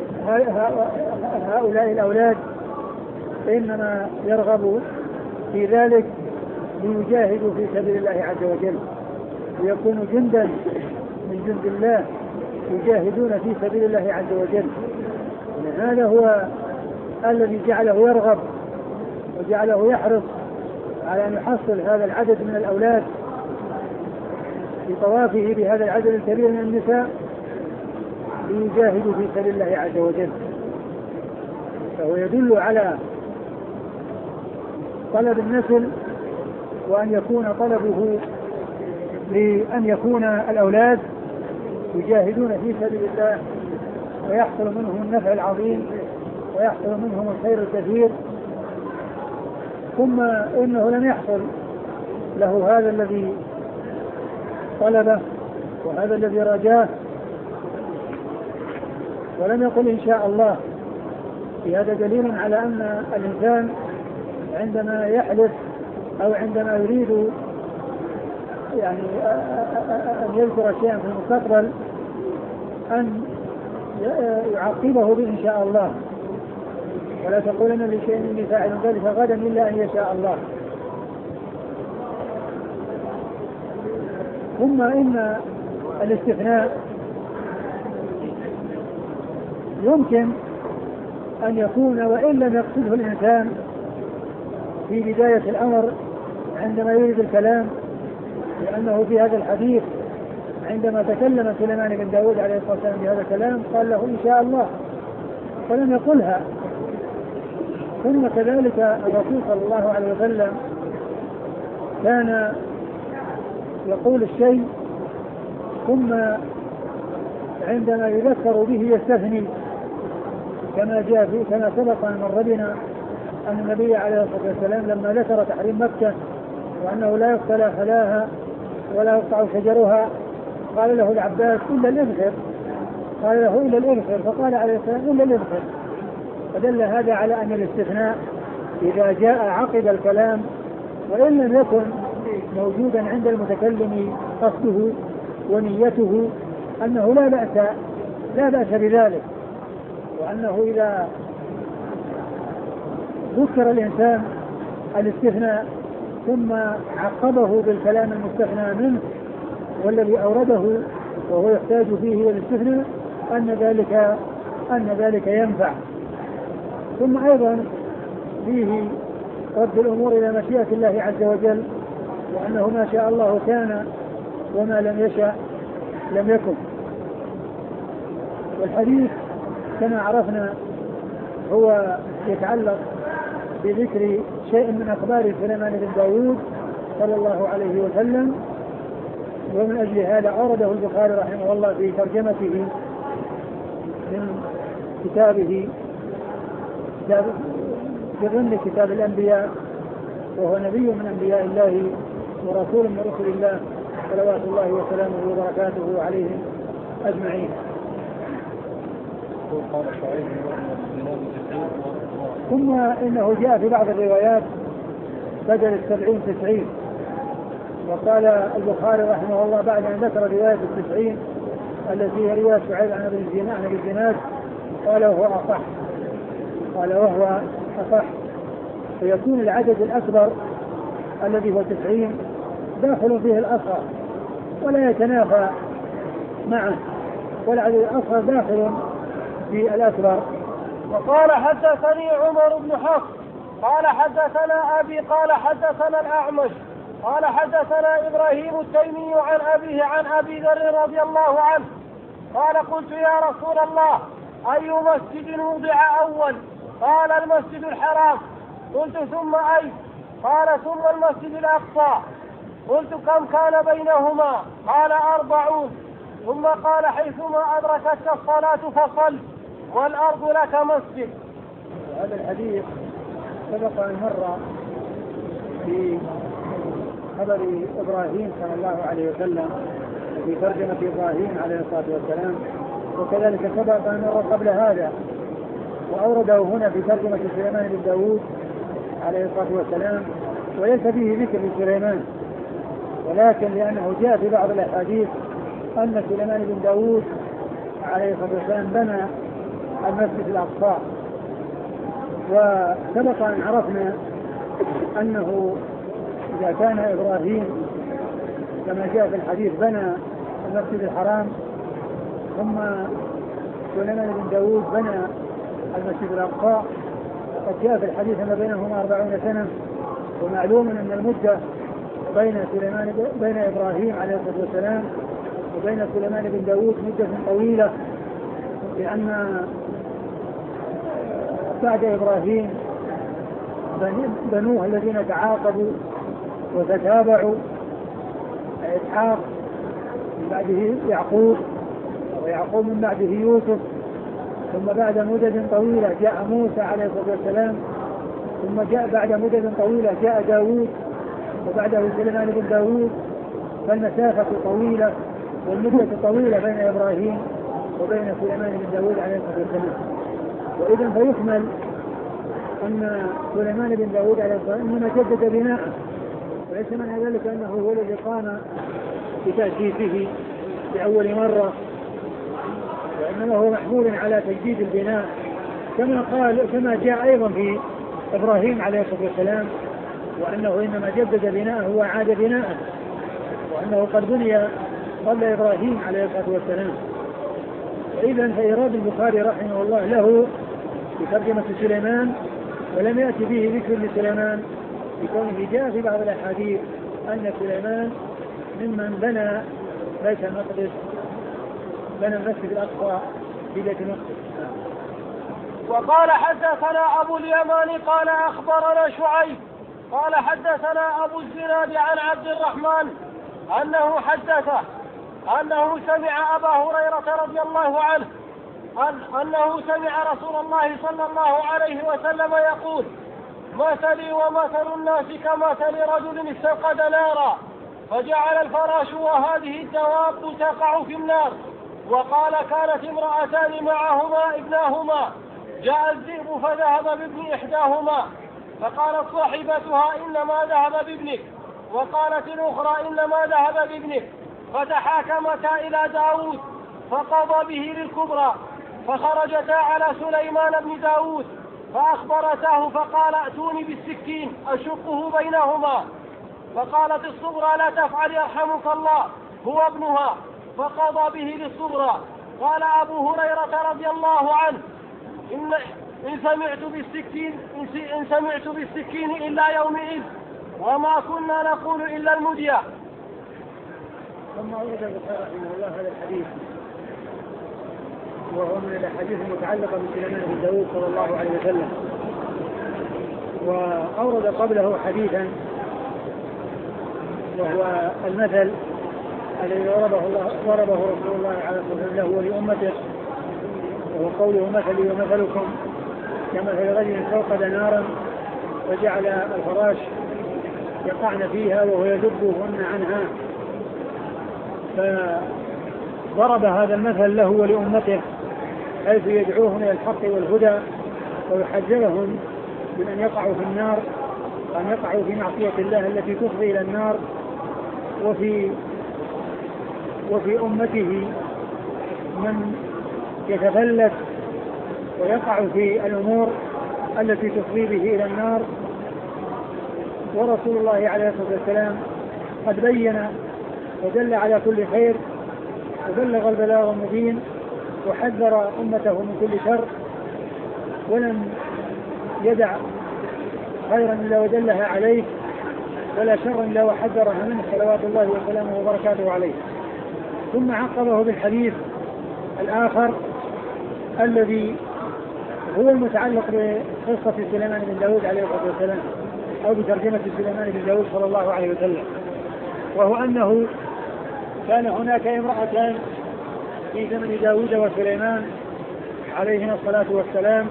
هؤلاء الأولاد؟ إنما يرغب في ذلك ليجاهدوا في سبيل الله عز وجل ويكونوا جندا من جند الله يجاهدون في سبيل الله عز وجل. هذا هو الذي جعله يرغب وجعله يحرص على أن يحصل هذا العدد من الأولاد في طوافه بهذا العدد الكبير من النساء ليجاهدوا في سبيل الله عز وجل. فهو يدل على طلب النسل وأن يكون طلبه لأن يكون الأولاد يجاهدون في سبيل الله ويحصل منهم النفع العظيم ويحصل منهم الخير الكثير. ثم إنه لم يحصل له هذا الذي طلبه وهذا الذي رجاه ولم يقل إن شاء الله. في هذا دليل على أن الإنسان عندما يحلف أو عندما يريد يعني أن يذكر شيئا في المستقبل أن يعقبه بإن شاء الله، ولا تقولن لشيء إني فاعل ذلك غدا إلا أن يشاء الله. ثم إن الاستثناء يمكن أن يكون وإن لم يقصده الإنسان في بداية الأمر عندما يريد الكلام، لأنه في هذا الحديث عندما تكلم سليمان بن داود عليه الصلاة والسلام بهذا الكلام قال له إن شاء الله فلم يقلها. ثم كذلك الرسول صلى الله عليه وسلم كان يقول الشيء ثم عندما يذكر به يستثني، كما جاء في كما سبق أن مر بنا أن النبي عليه الصلاة والسلام لما ذكر تحريم مكة وأنه لا يقتلى خلاها ولا يقطع شجرها قال له العباس إلا الإذخر، قال له إلا الإذخر، فقال عليه السلام إلا الإذخر. فدل هذا على أن الاستثناء إذا جاء عقب الكلام وإن لم يكن موجودا عند المتكلم قصده ونيته أنه لا بأس لا بأس بذلك، وأنه إذا ذكر الإنسان الاستثناء ثم عقبه بالكلام المستثنى منه والذي أورده وهو يحتاج فيه إلى الاستثناء أن ذلك أن ذلك ينفع. ثم أيضا فيه رد الأمور إلى مشيئة الله عز وجل، وأنه ما شاء الله كان وما لم يشاء لم يكن. والحديث كما عرفنا هو يتعلق بذكر شيء من أخبار سليمان بن داود صلى الله عليه وسلم، ومن أجل هذا أورده البخاري رحمه الله في ترجمته من كتابه كتاب بضمن كتاب الأنبياء، وهو نبي من أنبياء الله ورسول من رسل الله صلوات الله وسلامه وبركاته عليهم أجمعين. ثم إنه جاء في بعض الروايات بدل السبعين تسعين، وقال البخاري رحمه الله بعد أن ذكر رواية التسعين التي هي رواية شعيب عن ابن الزناد قال وهو أصح قال وهو أصح فيكون العدد الأكبر الذي هو تسعين داخل فيه الأصغر ولا يتنافى معه، والعدد الأصغر داخل في الأكبر. وقال حدثني عمر بن حفص قال حدثنا أبي قال حدثنا الأعمش قال حدثنا إبراهيم التيمي عن أبيه عن أبي ذر رضي الله عنه قال قلت يا رسول الله أي مسجد وضع أول؟ قال المسجد الحرام. قلت ثم أي؟ قال ثم المسجد الأقصى. قلت كم كان بينهما؟ قال أربعون. ثم قال حيثما أدركتك الصلاة فصل والأرض لك مسجد. هذا الحديث سبق أن مر في خبر إبراهيم صلى الله عليه وسلم في ترجمة إبراهيم عليه الصلاة والسلام، وكذلك سبق أن مر قبل هذا وأورده هنا في ترجمة سليمان بن داود عليه الصلاة والسلام، وليس فيه ذكر لسليمان، ولكن لأنه جاء في بعض الأحاديث أن سليمان بن داود عليه الصلاة والسلام بنى المسجد الأقصى. وسبق أن عرفنا أنه إذا كان إبراهيم كما جاء في الحديث بنى المسجد الحرام، ثم سليمان بن داود بنى المسجد الأقصى، وقد جاء في الحديث أن بينهما أربعون سنة. ومعلوم أن المدة بين سليمان بين إبراهيم عليه الصلاة والسلام وبين سليمان بن داود مدة طويلة، لأن بعد إبراهيم بنوه الذين تعاقبوا وتتابعوا، إسحاق من بعده يعقوب، ويعقوب من بعده يوسف، ثم بعد مدة طويلة جاء موسى عليه الصلاة والسلام، ثم جاء بعد مدة طويلة جاء داود، وبعده سليمان بن داود. فالمسافة طويلة والمدة طويلة بين إبراهيم وبين سليمان بن داود عليه الصلاة والسلام. وإذا فيحمل أن سليمان بن داود عليه الصلاة والسلام إنما جدد بناءه، وليس من ذلك أنه هو الذي قام بتأسيسه لأول مرة، وإنما هو محمول على تجديد البناء، كما قال كما جاء أيضا في إبراهيم عليه الصلاة والسلام، وأنه إنما جدد بناءه وأعاد بناءه، وأنه قد بني قبل إبراهيم عليه الصلاة والسلام. وإذا فإيراد البخاري رحمه الله له في ترجمة سليمان ولم يأتي به ذكر لسليمان، بكونه جاء في بعض الأحاديث أن سليمان ممن بنى بيت المقدس، بنى المسجد الأقصى في بيت المقدس. وقال حدثنا أبو اليماني قال أخبرنا شعيب قال حدثنا أبو الزناد عن عبد الرحمن أنه حدثه أنه سمع أبا هريرة رضي الله عنه أن أنه سمع رسول الله صلى الله عليه وسلم يقول: مثلي ومثل الناس كمثل رجل استوقد نارا فجعل الفراش وهذه الدواب تقع في النار. وقال: كانت امرأتان معهما ابناهما، جاء الذئب فذهب بابن إحداهما، فقالت صاحبتها: إنما ذهب بابنك، وقالت الأخرى: إنما ذهب بابنك، فتحاكمتا إلى داود فقضى به للكبرى، فخرجتا على سليمان بن داود فأخبرتاه فقال: ائتوني بالسكين أشقه بينهما. فقالت الصغرى: لا تفعل يرحمك الله، هو ابنها، فقضى به للصغرى. قال أبو هريرة رضي الله عنه: إن, إن سمعت بالسكين إن سمعت بالسكين إلا يومئذ، وما كنا نقول إلا المدية. ثم أورد البخاري رحمه الله هذا الحديث، وهو من الأحاديث المتعلقة بسليمان بن داود صلى الله عليه وسلم. وأورد قبله حديثا وهو المثل الذي ضربه الله ضربه رسول الله عليه الصلاة والسلام له ولأمته، وهو قوله: مثلي ومثلكم كمثل رجل استوقد نارا وجعل الفراش يقعن فيها وهو يذبهن عنها. فضرب هذا المثل له ولأمته، حيث يدعوهم إلى الحق والهدى ويحذرهم من أن يقعوا في النار، أن يقعوا في معصية الله التي تفضي إلى النار. وفي وفي أمته من يتفلت ويقع في الأمور التي تفضي به إلى النار. ورسول الله عليه الصلاة والسلام قد بين ودل على كل خير وبلغ البلاغ المبين وحذر أمته من كل شر، ولم يدع خيرا إلا ودلها عليه، ولا شرا إلا وحذرها منه صلوات الله وسلامه وبركاته عليه. ثم عقبه بالحديث الآخر الذي هو المتعلق بقصة سليمان بن داود عليه الصلاة والسلام، أو بترجمة سليمان بن داود صلى الله عليه وسلم، وهو أنه كان هناك امرأتان في زمن داود وسليمان عليهما الصلاة والسلام،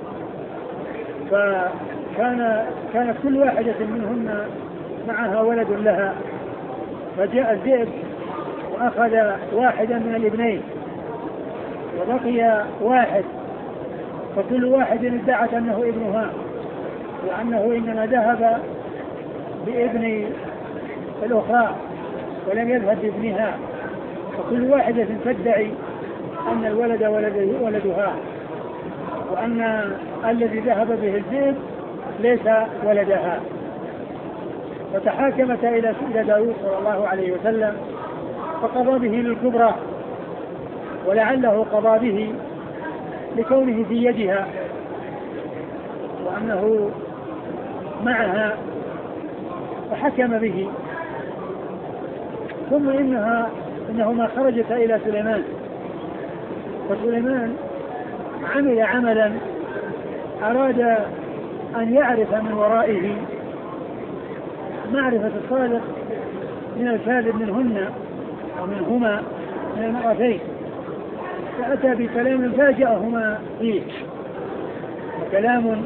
فكان كانت كل واحدة منهن معها ولد لها، فجاء الذئب وأخذ واحدا من الابنين وبقي واحد، فكل واحد ادعت أنه ابنها وأنه إنما ذهب بابن الأخرى ولم يذهب بابنها، وكل واحدة تدعي أن الولد ولد ولدها، وأن الذي ذهب به الذئب ليس ولدها. فتحاكمت إلى إلى داود صلى الله عليه وسلم فقضى به للكبرى، ولعله قضى به لكونه في يدها وأنه معها فحكم به. ثم إنها إنهما خرجتا إلى سليمان، فسليمان عمل عملا أراد أن يعرف من ورائه معرفة الصادق من الكاذب منهن ومنهما من المرأتين، فأتى بكلام فاجأهما فيه، وكلام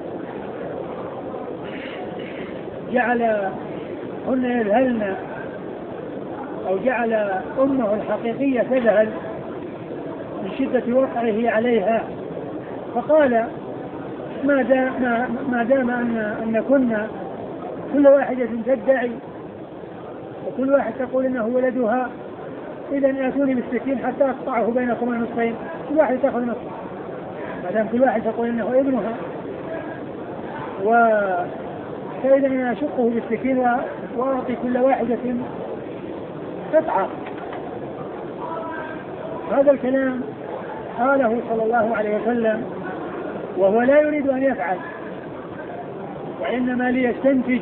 جعل هن يذهلن أو جعل أمه الحقيقية تذهل من شدة وقعه عليها. فقال ما دام, ما دام أن, أن كنا كل واحدة تدعي وكل واحد تقول إنه ولدها، إذن آتوني بالسكين حتى أقطعه بينكما نصفين، كل واحد تأخذ نصف، ما دام كل واحد تقول إنه ابنها، و فإذا أنا أشقه بالسكين وأعطي كل واحدة قطعة. هذا الكلام قاله صلى الله عليه وسلم وهو لا يريد أن يفعل، وإنما ليستنتج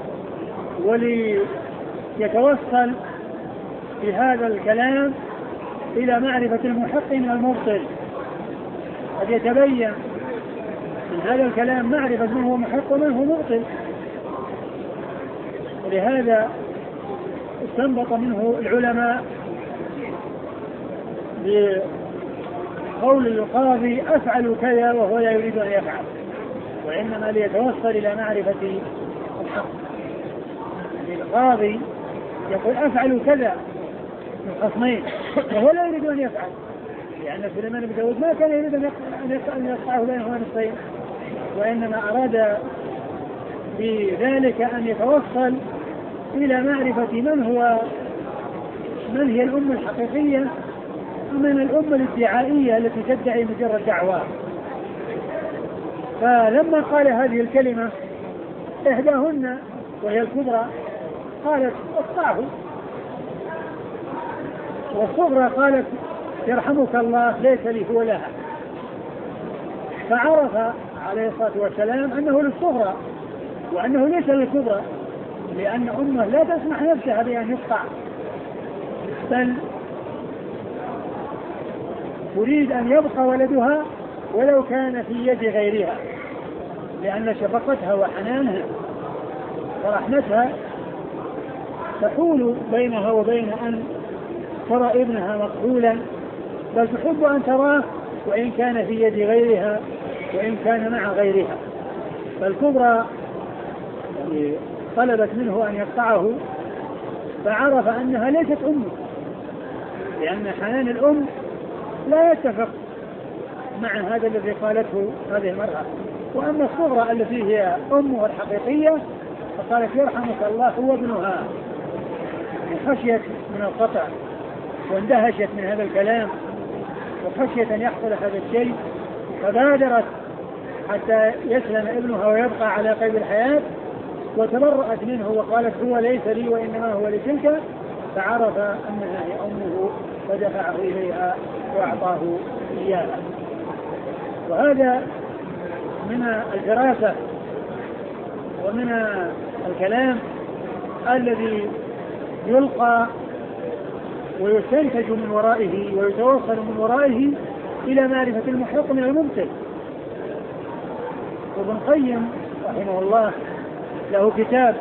وليتوصل في هذا الكلام إلى معرفة المحق من المبطل، قد يتبين من هذا الكلام معرفة من هو محق ومن هو مبطل. ولهذا استنبط منه العلماء بقول القاضي أفعل كذا وهو لا يريد أن يفعل، وإنما ليتوصل إلى معرفة الحق. القاضي يقول أفعل كذا من خصمين وهو لا يريد أن يفعل، لأن سليمان بن داود ما كان يريد أن يقطعه بينهما نصفين، وإنما أراد بذلك أن يتوصل إلى معرفة من هو من هي الأم الحقيقية ومن الأم الادعائية التي تدعي مجرد دعوى. فلما قال هذه الكلمة إحداهن وهي الكبرى قالت اقطعه، والصغرى قالت يرحمك الله ليس لي هو لها. فعرف عليه الصلاة والسلام أنه للصغرى وأنه ليس للكبرى، لأن أمه لا تسمح نفسها بأن يقطع، بل تريد أن يبقى ولدها ولو كان في يد غيرها، لأن شفقتها وحنانها ورحمتها تحول بينها وبين أن ترى ابنها مقتولا، بل تحب أن تراه وإن كان في يد غيرها وإن كان مع غيرها. فالكبرى طلبت منه أن يقطعه، فعرف أنها ليست أمه، لأن حنان الأم لا يتفق مع هذا الذي قالته هذه المرأة. وأما الصغرى التي هي أمه الحقيقية فقالت يرحمك الله هو ابنها، خشيت من القطع واندهشت من هذا الكلام وخشيت أن يحصل هذا الشيء، فبادرت حتى يسلم ابنها ويبقى على قيد الحياة، وتبرأت منه وقالت هو ليس لي وإنما هو لتلك، فعرف أنها هي أمه فدفعه إليها وأعطاه إياها. وهذا من الفراسة ومن الكلام الذي يلقى ويستنتج من ورائه ويتوصل من ورائه إلى معرفة المحق من المبطل. وابن القيم رحمه الله له كتاب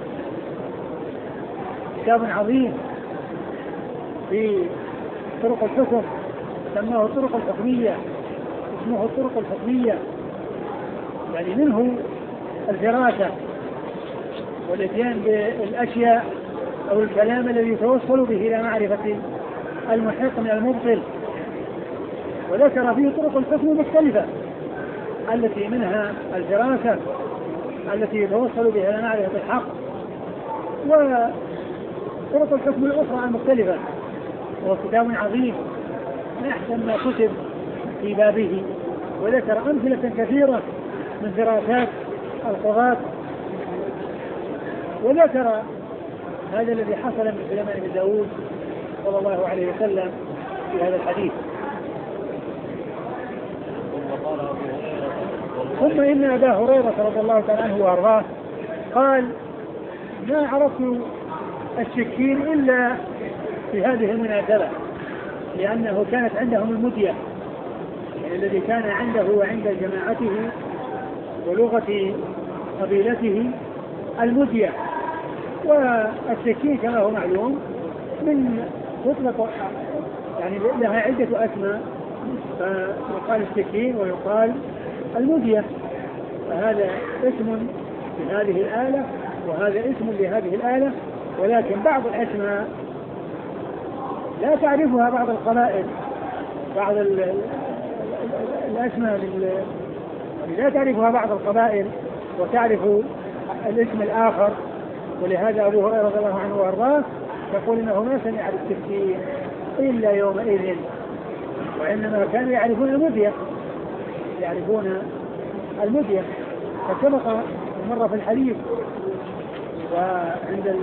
كتاب عظيم في طرق الحكم، سماه الطرق الحكمية، اسمه الطرق الحكمية، يعني منه الفراسة والاتيان بالأشياء أو الكلام الذي يتوصل به إلى معرفة المحق من المبطل. وذكر فيه طرق الحكم مختلفة، التي منها الفراسة التي يتوصل بها إلى معرفة الحق، وطرق الحكم الأخرى المختلفة. وهو كتاب عظيم من أحسن ما كتب في بابه، وذكر أمثلة كثيرة من فراسات القضاة، وذكر هذا الذي حصل من سليمان بن داود صلى الله عليه وسلم في هذا الحديث. ثم إن أبا هريرة رضي الله تعالى عنه وأرضاه قال: ما عرفت السكين إلا في هذه المناسبة، لأنه كانت عندهم المدية، يعني الذي كان عنده وعند جماعته ولغة قبيلته المدية. والسكين كما هو معلوم من تطلق يعني لها عدة أسماء، فيقال السكين ويقال المدية، فهذا اسم لهذه الآلة وهذا اسم لهذه الآلة، ولكن بعض الأسماء لا تعرفها بعض القبائل، بعض الأسماء لا تعرفها بعض القبائل وتعرف الاسم الآخر. ولهذا أبو هريرة رضي الله عنه وأرضاه يقول إنه ما سمع بالسكين إلا يومئذ، وإنما كانوا يعرفون المدية يعرفون المدية. فسبق مرة في الحديث وعند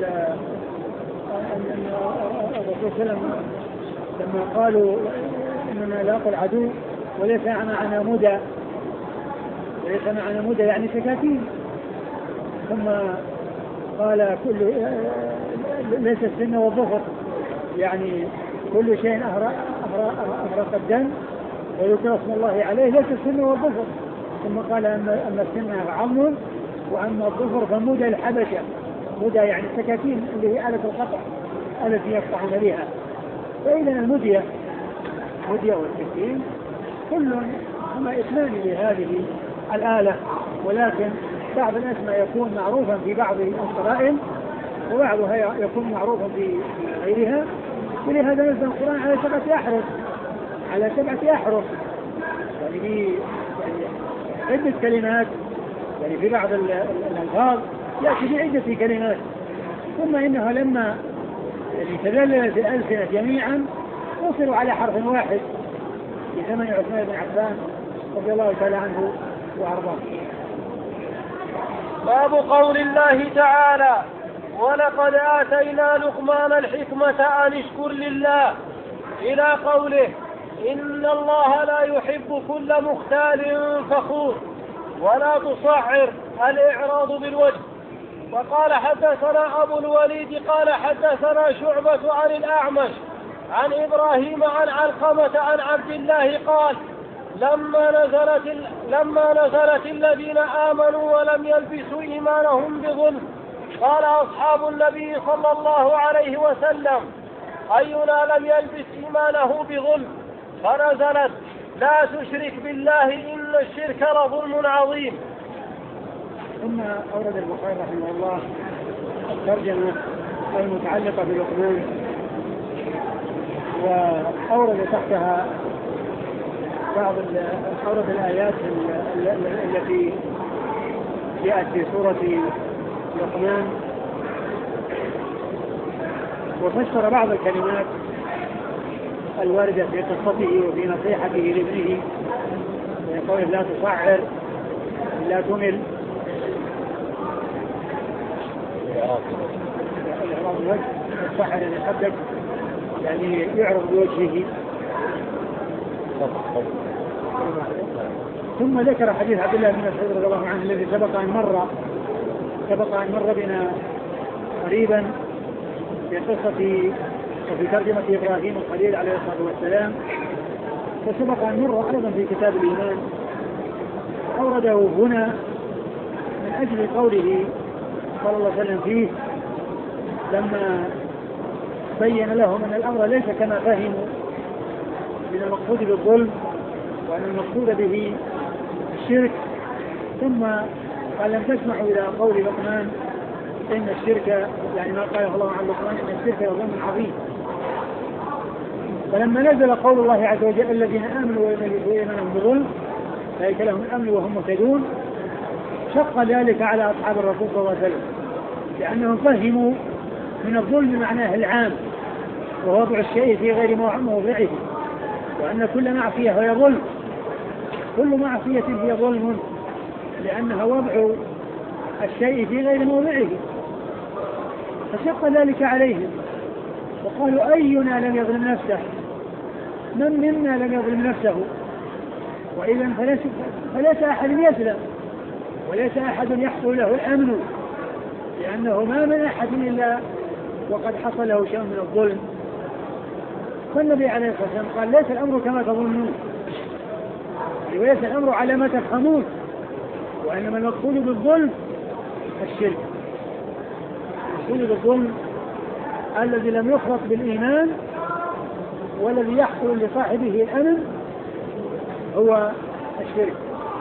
الرسول صلى الله عليه وسلم لما قالوا إننا لاقوا العدو وليس معنا مدى، وليس معنا مدى يعني سكاكين، ثم قال كل ليس السن والظفر، يعني كل شيء أهرق الدم ويذكر اسم الله عليه ليس السن والظفر. ثم قال أما السن عظم وأما الظفر فمدى الحبشة، مدى يعني السكاكين اللي هي آلة القطع التي يقطعون بها. فإذا المدية مدية والسكين كل هما اسمان لهذه الآلة، ولكن بعض الأسماء يكون معروفا في بعض القبائل وبعضها يكون معروفا في غيرها. ولهذا نزل القرآن على سبعة أحرف على سبعة أحرف يعني في يعني عدة كلمات، يعني في بعض الألفاظ يأتي بعدة كلمات. ثم إنها لما يعني تذللت الألسنة جميعا وصلوا على حرف واحد في زمن عثمان بن عفان رضي الله تعالى عنه وأرضاه. باب قول الله تعالى: ولقد آتينا لقمان الحكمة أن اشكر لله، إلى قوله: إن الله لا يحب كل مختال فخور، ولا تصعر الإعراض بالوجه. وقال حدثنا أبو الوليد قال حدثنا شعبة عن الأعمش عن إبراهيم عن علقمة عن عبد الله قال: لما نزلت, لما نزلت الذين آمنوا ولم يلبسوا إيمانهم بظلم قال أصحاب النبي صلى الله عليه وسلم: أينا لم يلبس إيمانه بظلم؟ فنزلت: لا تشرك بالله إن الشرك لظلم عظيم. ثم أورد البخاري رحمه الله الترجمة المتعلقة بلقمان، وأورد تحتها بعض أورد الآيات التي جاءت في سورة لقمان، وفسر بعض الكلمات الواردة في قصته وفي نصيحته لابنه، ويقول: لا تصعر لا تمل الإعراض الوجه، تصعر يعني خدك يعني يعرض بوجهه. ثم ذكر حديث عبد الله بن مسعود رضي الله عنه الذي سبق أن مر سبق أن مر بنا قريبا في قصة وفي ترجمة إبراهيم الخليل عليه الصلاة والسلام، وسبق أن مر أيضا في كتاب الإيمان. أورده هنا من أجل قوله صلى الله عليه وسلم فيه لما بين لهم أن الأمر ليس كما فهموا من المقصود بالظلم، وأن المقصود به الشرك. ثم قال: لم تسمعوا إلى قول لقمان إن الشرك، يعني ما قاله الله عن لقمان إن الشرك ظلم عظيم. فلما نزل قول الله عز وجل: الذين آمنوا ولم يلبسوا إيمانهم بظلم، أولئك لهم الأمن وهم مهتدون، شق ذلك على أصحاب الرسول صلى الله عليه وسلم، لأنهم فهموا من الظلم معناه العام، وهو وضع الشيء في غير موضعه، وأن كل معصية هي ظلم، كل معصية هي ظلم، لأنها وضع الشيء في غير موضعه. فشق ذلك عليهم وقالوا أينا لم يظلم نفسه، من منا لم يظلم نفسه؟ وإذا فليس, فليس أحد يسلم وليس أحد يحصل له الأمن، لأنه ما من أحد إلا وقد حصل له شيء من الظلم. فالنبي عليه الصلاة والسلام قال ليس الأمر كما تظنون، وليس الأمر على ما تفهمون، وإنما المقصود بالظلم الشرك، المقصود بالظلم الذي لم يخلط بالإيمان والذي يحصل لصاحبه الأمن هو الشرك،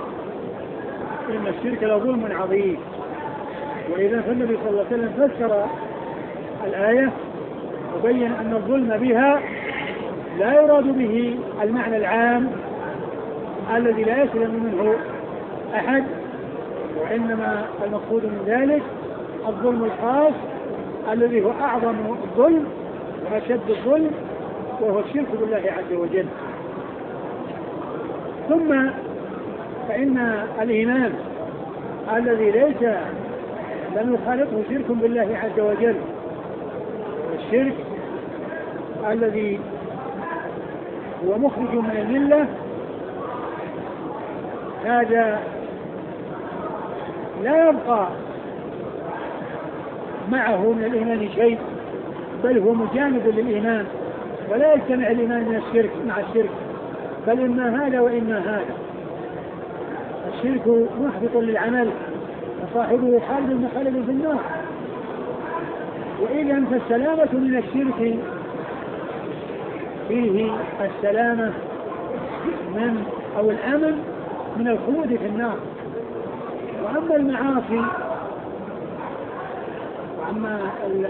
إن الشرك لظلم عظيم. وإذا فالنبي صلى الله عليه وسلم فسر الآية وبين أن الظلم بها لا يراد به المعنى العام الذي لا يسلم منه أحد، وإنما المقصود من ذلك الظلم الخاص الذي هو أعظم الظلم وأشد الظلم، وهو الشرك بالله عز وجل. ثم فإن الإيمان الذي ليس لم يخالطه شرك بالله عز وجل، الشرك الذي هو مخرج من الملة، هذا لا يبقى معه من الإيمان شيء، بل هو مجانب للإيمان، ولا يجتمع الإيمان من الشرك مع الشرك، بل إما هذا وإما هذا. الشرك محبط للعمل وصاحبه خالد مخلد في النار. وإذا فالسلامة من الشرك فيه السلامة من أو الأمن من الخلود في النار. وأما المعاصي وأما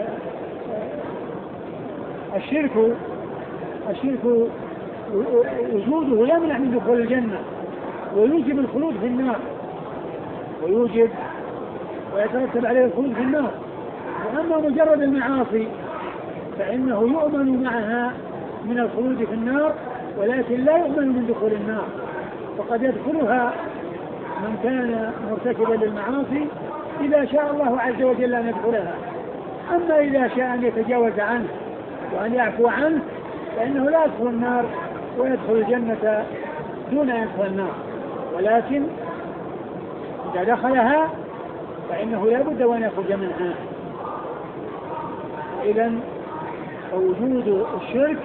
الشرك الشرك وجوده يمنع من دخول الجنة ويوجب الخلود في النار، ويوجب ويترتب عليه الخلود في النار. وأما مجرد المعاصي فإنه يؤمن معها من الخلود في النار، ولكن لا يؤمن من دخول النار، وقد يدخلها من كان مرتكبا للمعاصي إذا شاء الله عز وجل أن يدخلها. أما إذا شاء أن يتجاوز عنه وأن يعفو عنه فإنه لا يدخل النار ويدخل الجنة دون أن يدخل النار، ولكن إذا دخلها فإنه لا بد وأن يخرج منها. إذا فوجود الشرك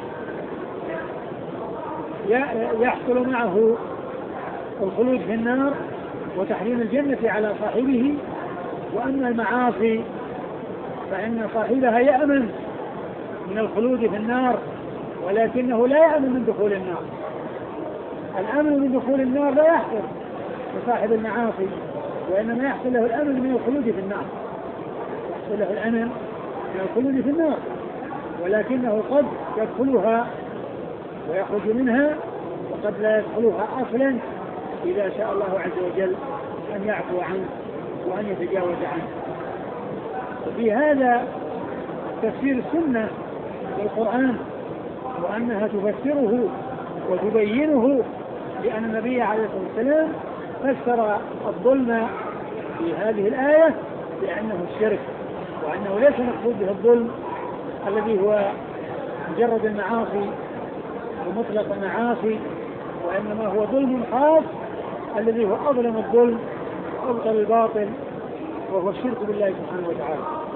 يحصل معه الخلود في النار وتحريم الجنة على صاحبه. وأما المعاصي فإن صاحبها يأمن من الخلود في النار، ولكنه لا يأمن من دخول النار. الأمن من دخول النار لا يحصل لصاحب المعاصي، وإنما يحصل له الأمن من الخلود في النار، يحصل له الأمن من الخلود في النار، ولكنه قد يدخلها ويخرج منها، وقد لا يدخلها أصلا إذا شاء الله عز وجل أن يعفو عنه وأن يتجاوز عنه. وفي هذا تفسير السنة للقرآن، وأنها تفسره وتبينه، لأن النبي عليه الصلاة والسلام فسر الظلم في هذه الآية بأنه الشرك، وأنه ليس مقصود به الظلم الذي هو مجرد المعاصي ومطلق المعاصي، وإنما هو ظلم خاص الذي هو أظلم الظلم وأبطل الباطل، وهو الشرك بالله سبحانه وتعالى.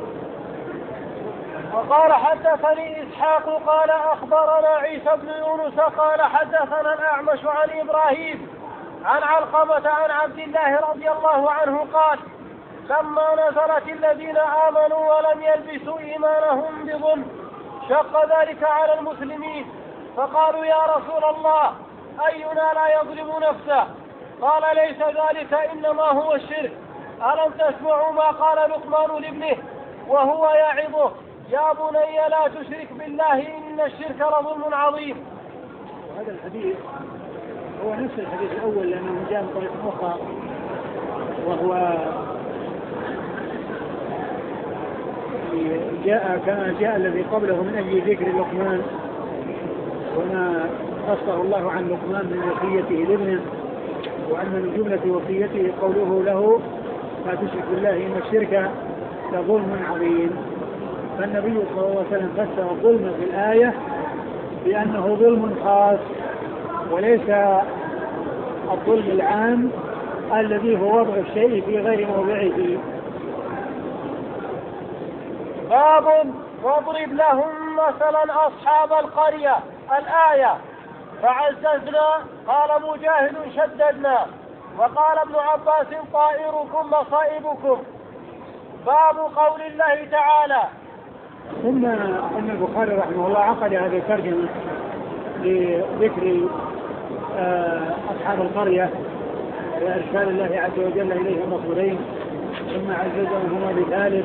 وقال حدثني إسحاق قال أخبرنا عيسى بن يونس قال حدثنا الأعمش عن إبراهيم عن علقمة عن عبد الله رضي الله عنه قال لما نزلت الذين آمنوا ولم يلبسوا إيمانهم بظلم شق ذلك على المسلمين، فقالوا يا رسول الله أينا لا يظلم نفسه؟ قال ليس ذلك، إنما هو الشرك. ألم تسمعوا ما قال لقمان لابنه وهو يعظه يا بني لا تشرك بالله إن الشرك لظلم عظيم؟ هذا الحديث هو نفس الحديث الأول لأنه جاء من طريق أخرى، وهو جاء كما جاء الذي قبله من أجل ذكر لقمان وما قصه الله عن لقمان من وصيته لابنه، وأن من جملة وصيته قوله له لا تشرك بالله إن الشرك لظلم عظيم. فالنبي صلى الله عليه وسلم فسر الظلم في الآية بأنه ظلم خاص وليس الظلم العام الذي هو وضع الشيء في غير موضعه. باب واضرب لهم مثلا أصحاب القرية الآية. فعززنا قال مجاهد شددنا، وقال ابن عباس طائركم مصائبكم. باب قول الله تعالى. ثم أن البخاري رحمه الله عقد هذه الترجمة لذكر أصحاب القرية وإرسال الله عز وجل إليهم رسولين، ثم عززهما بثالث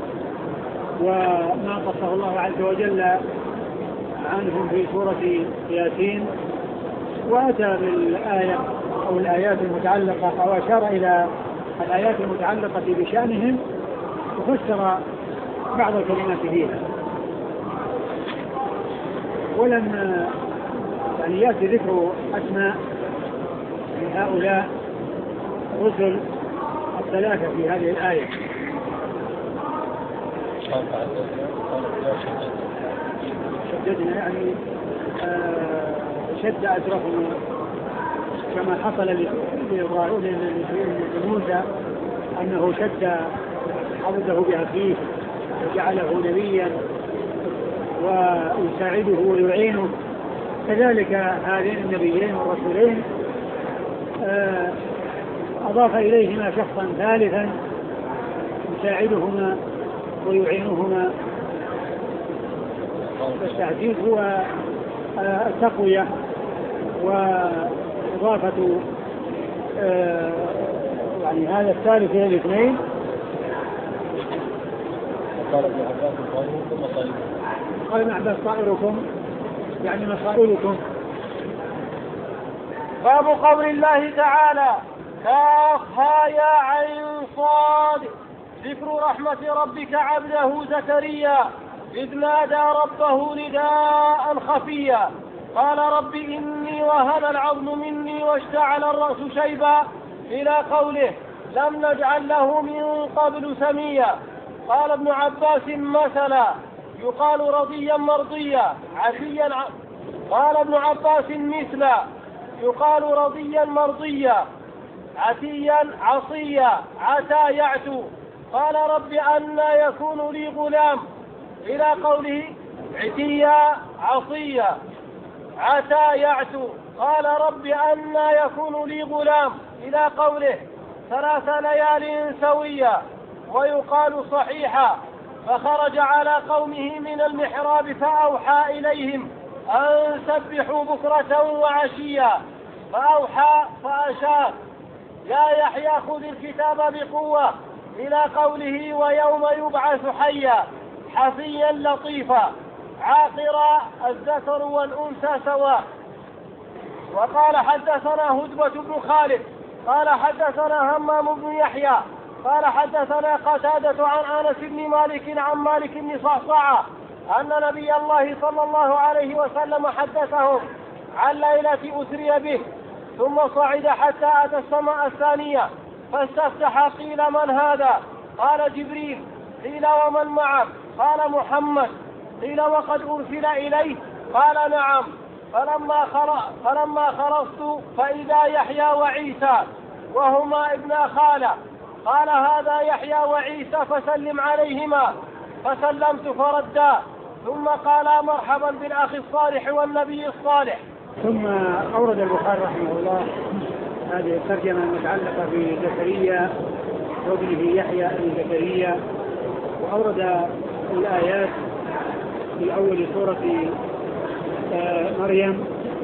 وما قصه الله عز وجل عنهم في سورة ياسين، وأتى بالآية أو الآيات المتعلقة أو أشار إلى الآيات المتعلقة بشأنهم وفسر بعض الكلمات فيها. ولم يعني يأتي ذكر أسماء من هؤلاء الرسل الثلاثة في هذه الآية. شددنا يعني آه شد أسرفهم كما حصل لموسى أنه شد عبده بأخيه وجعله نبيا ويساعده ويعينه، كذلك هذين النبيين والرسولين آه أضاف إليهما شخصا ثالثا يساعدهما ويعينهما. التعزيز هو التقوية وإضافة يعني هذا الثالث إلى الاثنين. قال ابن عباس طائركم مصائبكم. قال ابن عباس طائركم يعني مصائبكم. باب قول الله تعالى كافها يا عين صاد. ذكر رحمة ربك عبده زكريا إذ نادى ربه نداء خفيا قال رب إني وهن العظم مني واشتعل الرأس شيبا إلى قوله لم نجعل له من قبل سميا. قال ابن عباس مثلا يقال رضيا مرضيا عسيا ع... قال ابن عباس مثلا يقال رضيا مرضيا عتيا عصيا عتى يعتو. قال رب أنى يكون لي غلام إلى قوله عتيا عصيا عتى يعتو. قال رب أنى يكون لي غلام إلى قوله ثلاث ليال سويا. ويقال صحيحا فخرج على قومه من المحراب فأوحى إليهم أن سبحوا بكرة وعشيا. فأوحى فأشار يا يحيى خذ الكتاب بقوة إلى قوله ويوم يبعث حيا حفيا لطيفا عاقرا الذكر والأنثى سواء. وقال حدثنا هدبة بن خالد قال حدثنا همام بن يحيى قال حدثنا قتادة عن أنس بن مالك عن مالك بن صعصعة أن نبي الله صلى الله عليه وسلم حدثهم عن ليلة أسري به ثم صعد حتى أتى السماء الثانية فاستفتح قيل من هذا؟ قال جبريل. قيل ومن معه؟ قال محمد. قيل وقد أرسل إليه؟ قال نعم. فلما فلما خرجت فإذا يحيى وعيسى وهما ابنا خالة. قال هذا يحيى وعيسى فسلم عليهما فسلمت فردا ثم قال مرحبا بالأخ الصالح والنبي الصالح. ثم أورد البخاري رحمه الله هذه الترجمة المتعلقة بزكريا وابنه يحيى بن زكريا، وأورد الآيات في أول سورة مريم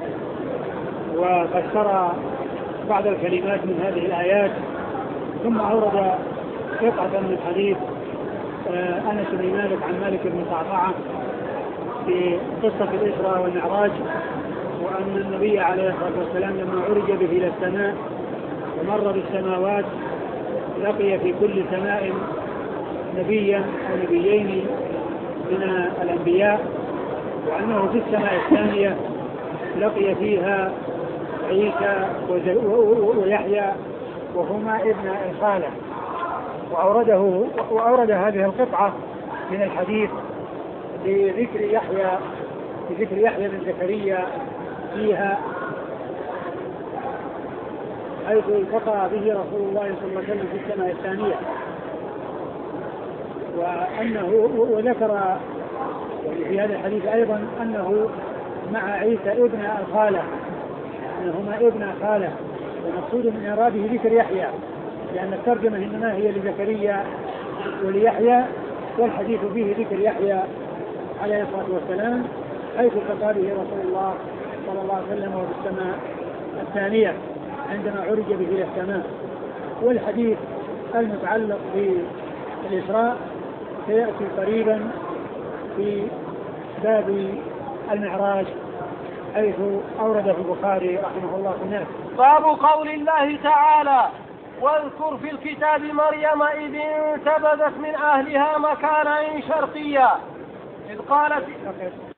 وفسر بعض الكلمات من هذه الآيات، ثم أورد قطعة من الحديث أنس بن مالك عن مالك بن صعصعة في قصة الإسراء والمعراج، وأن النبي عليه الصلاة والسلام لما عرج به إلى السماء ومر بالسماوات لقي في كل سماء نبيا أو نبيين من الأنبياء، وأنه في السماء الثانية لقي فيها عيسى ويحيى وهما ابن الخالة. وأورده وأورد هذه القطعة من الحديث بذكر يحيى بذكر يحيى بن زكريا فيها، حيث التقى به رسول الله صلى الله عليه وسلم في السماء الثانية، وأنه وذكر في هذا الحديث أيضا أنه مع عيسى ابن الخالة، أنهما ابن خالة، ومقصود من إعرابه ذكر يحيى لأن الترجمة إنما هي لزكريا وليحيى، والحديث فيه ذكر يحيى عليه الصلاة والسلام حيث التقى به رسول الله صلى الله عليه وسلم وفي السماء الثانية عندما عرج به إلى السماء. والحديث المتعلق بالإسراء سيأتي قريبا في باب المعراج حيث أورده البخاري رحمه الله في الناس. باب قول الله تعالى: واذكر في الكتاب مريم إذ انتبذت من أهلها مكانا شرقيا إذ قالت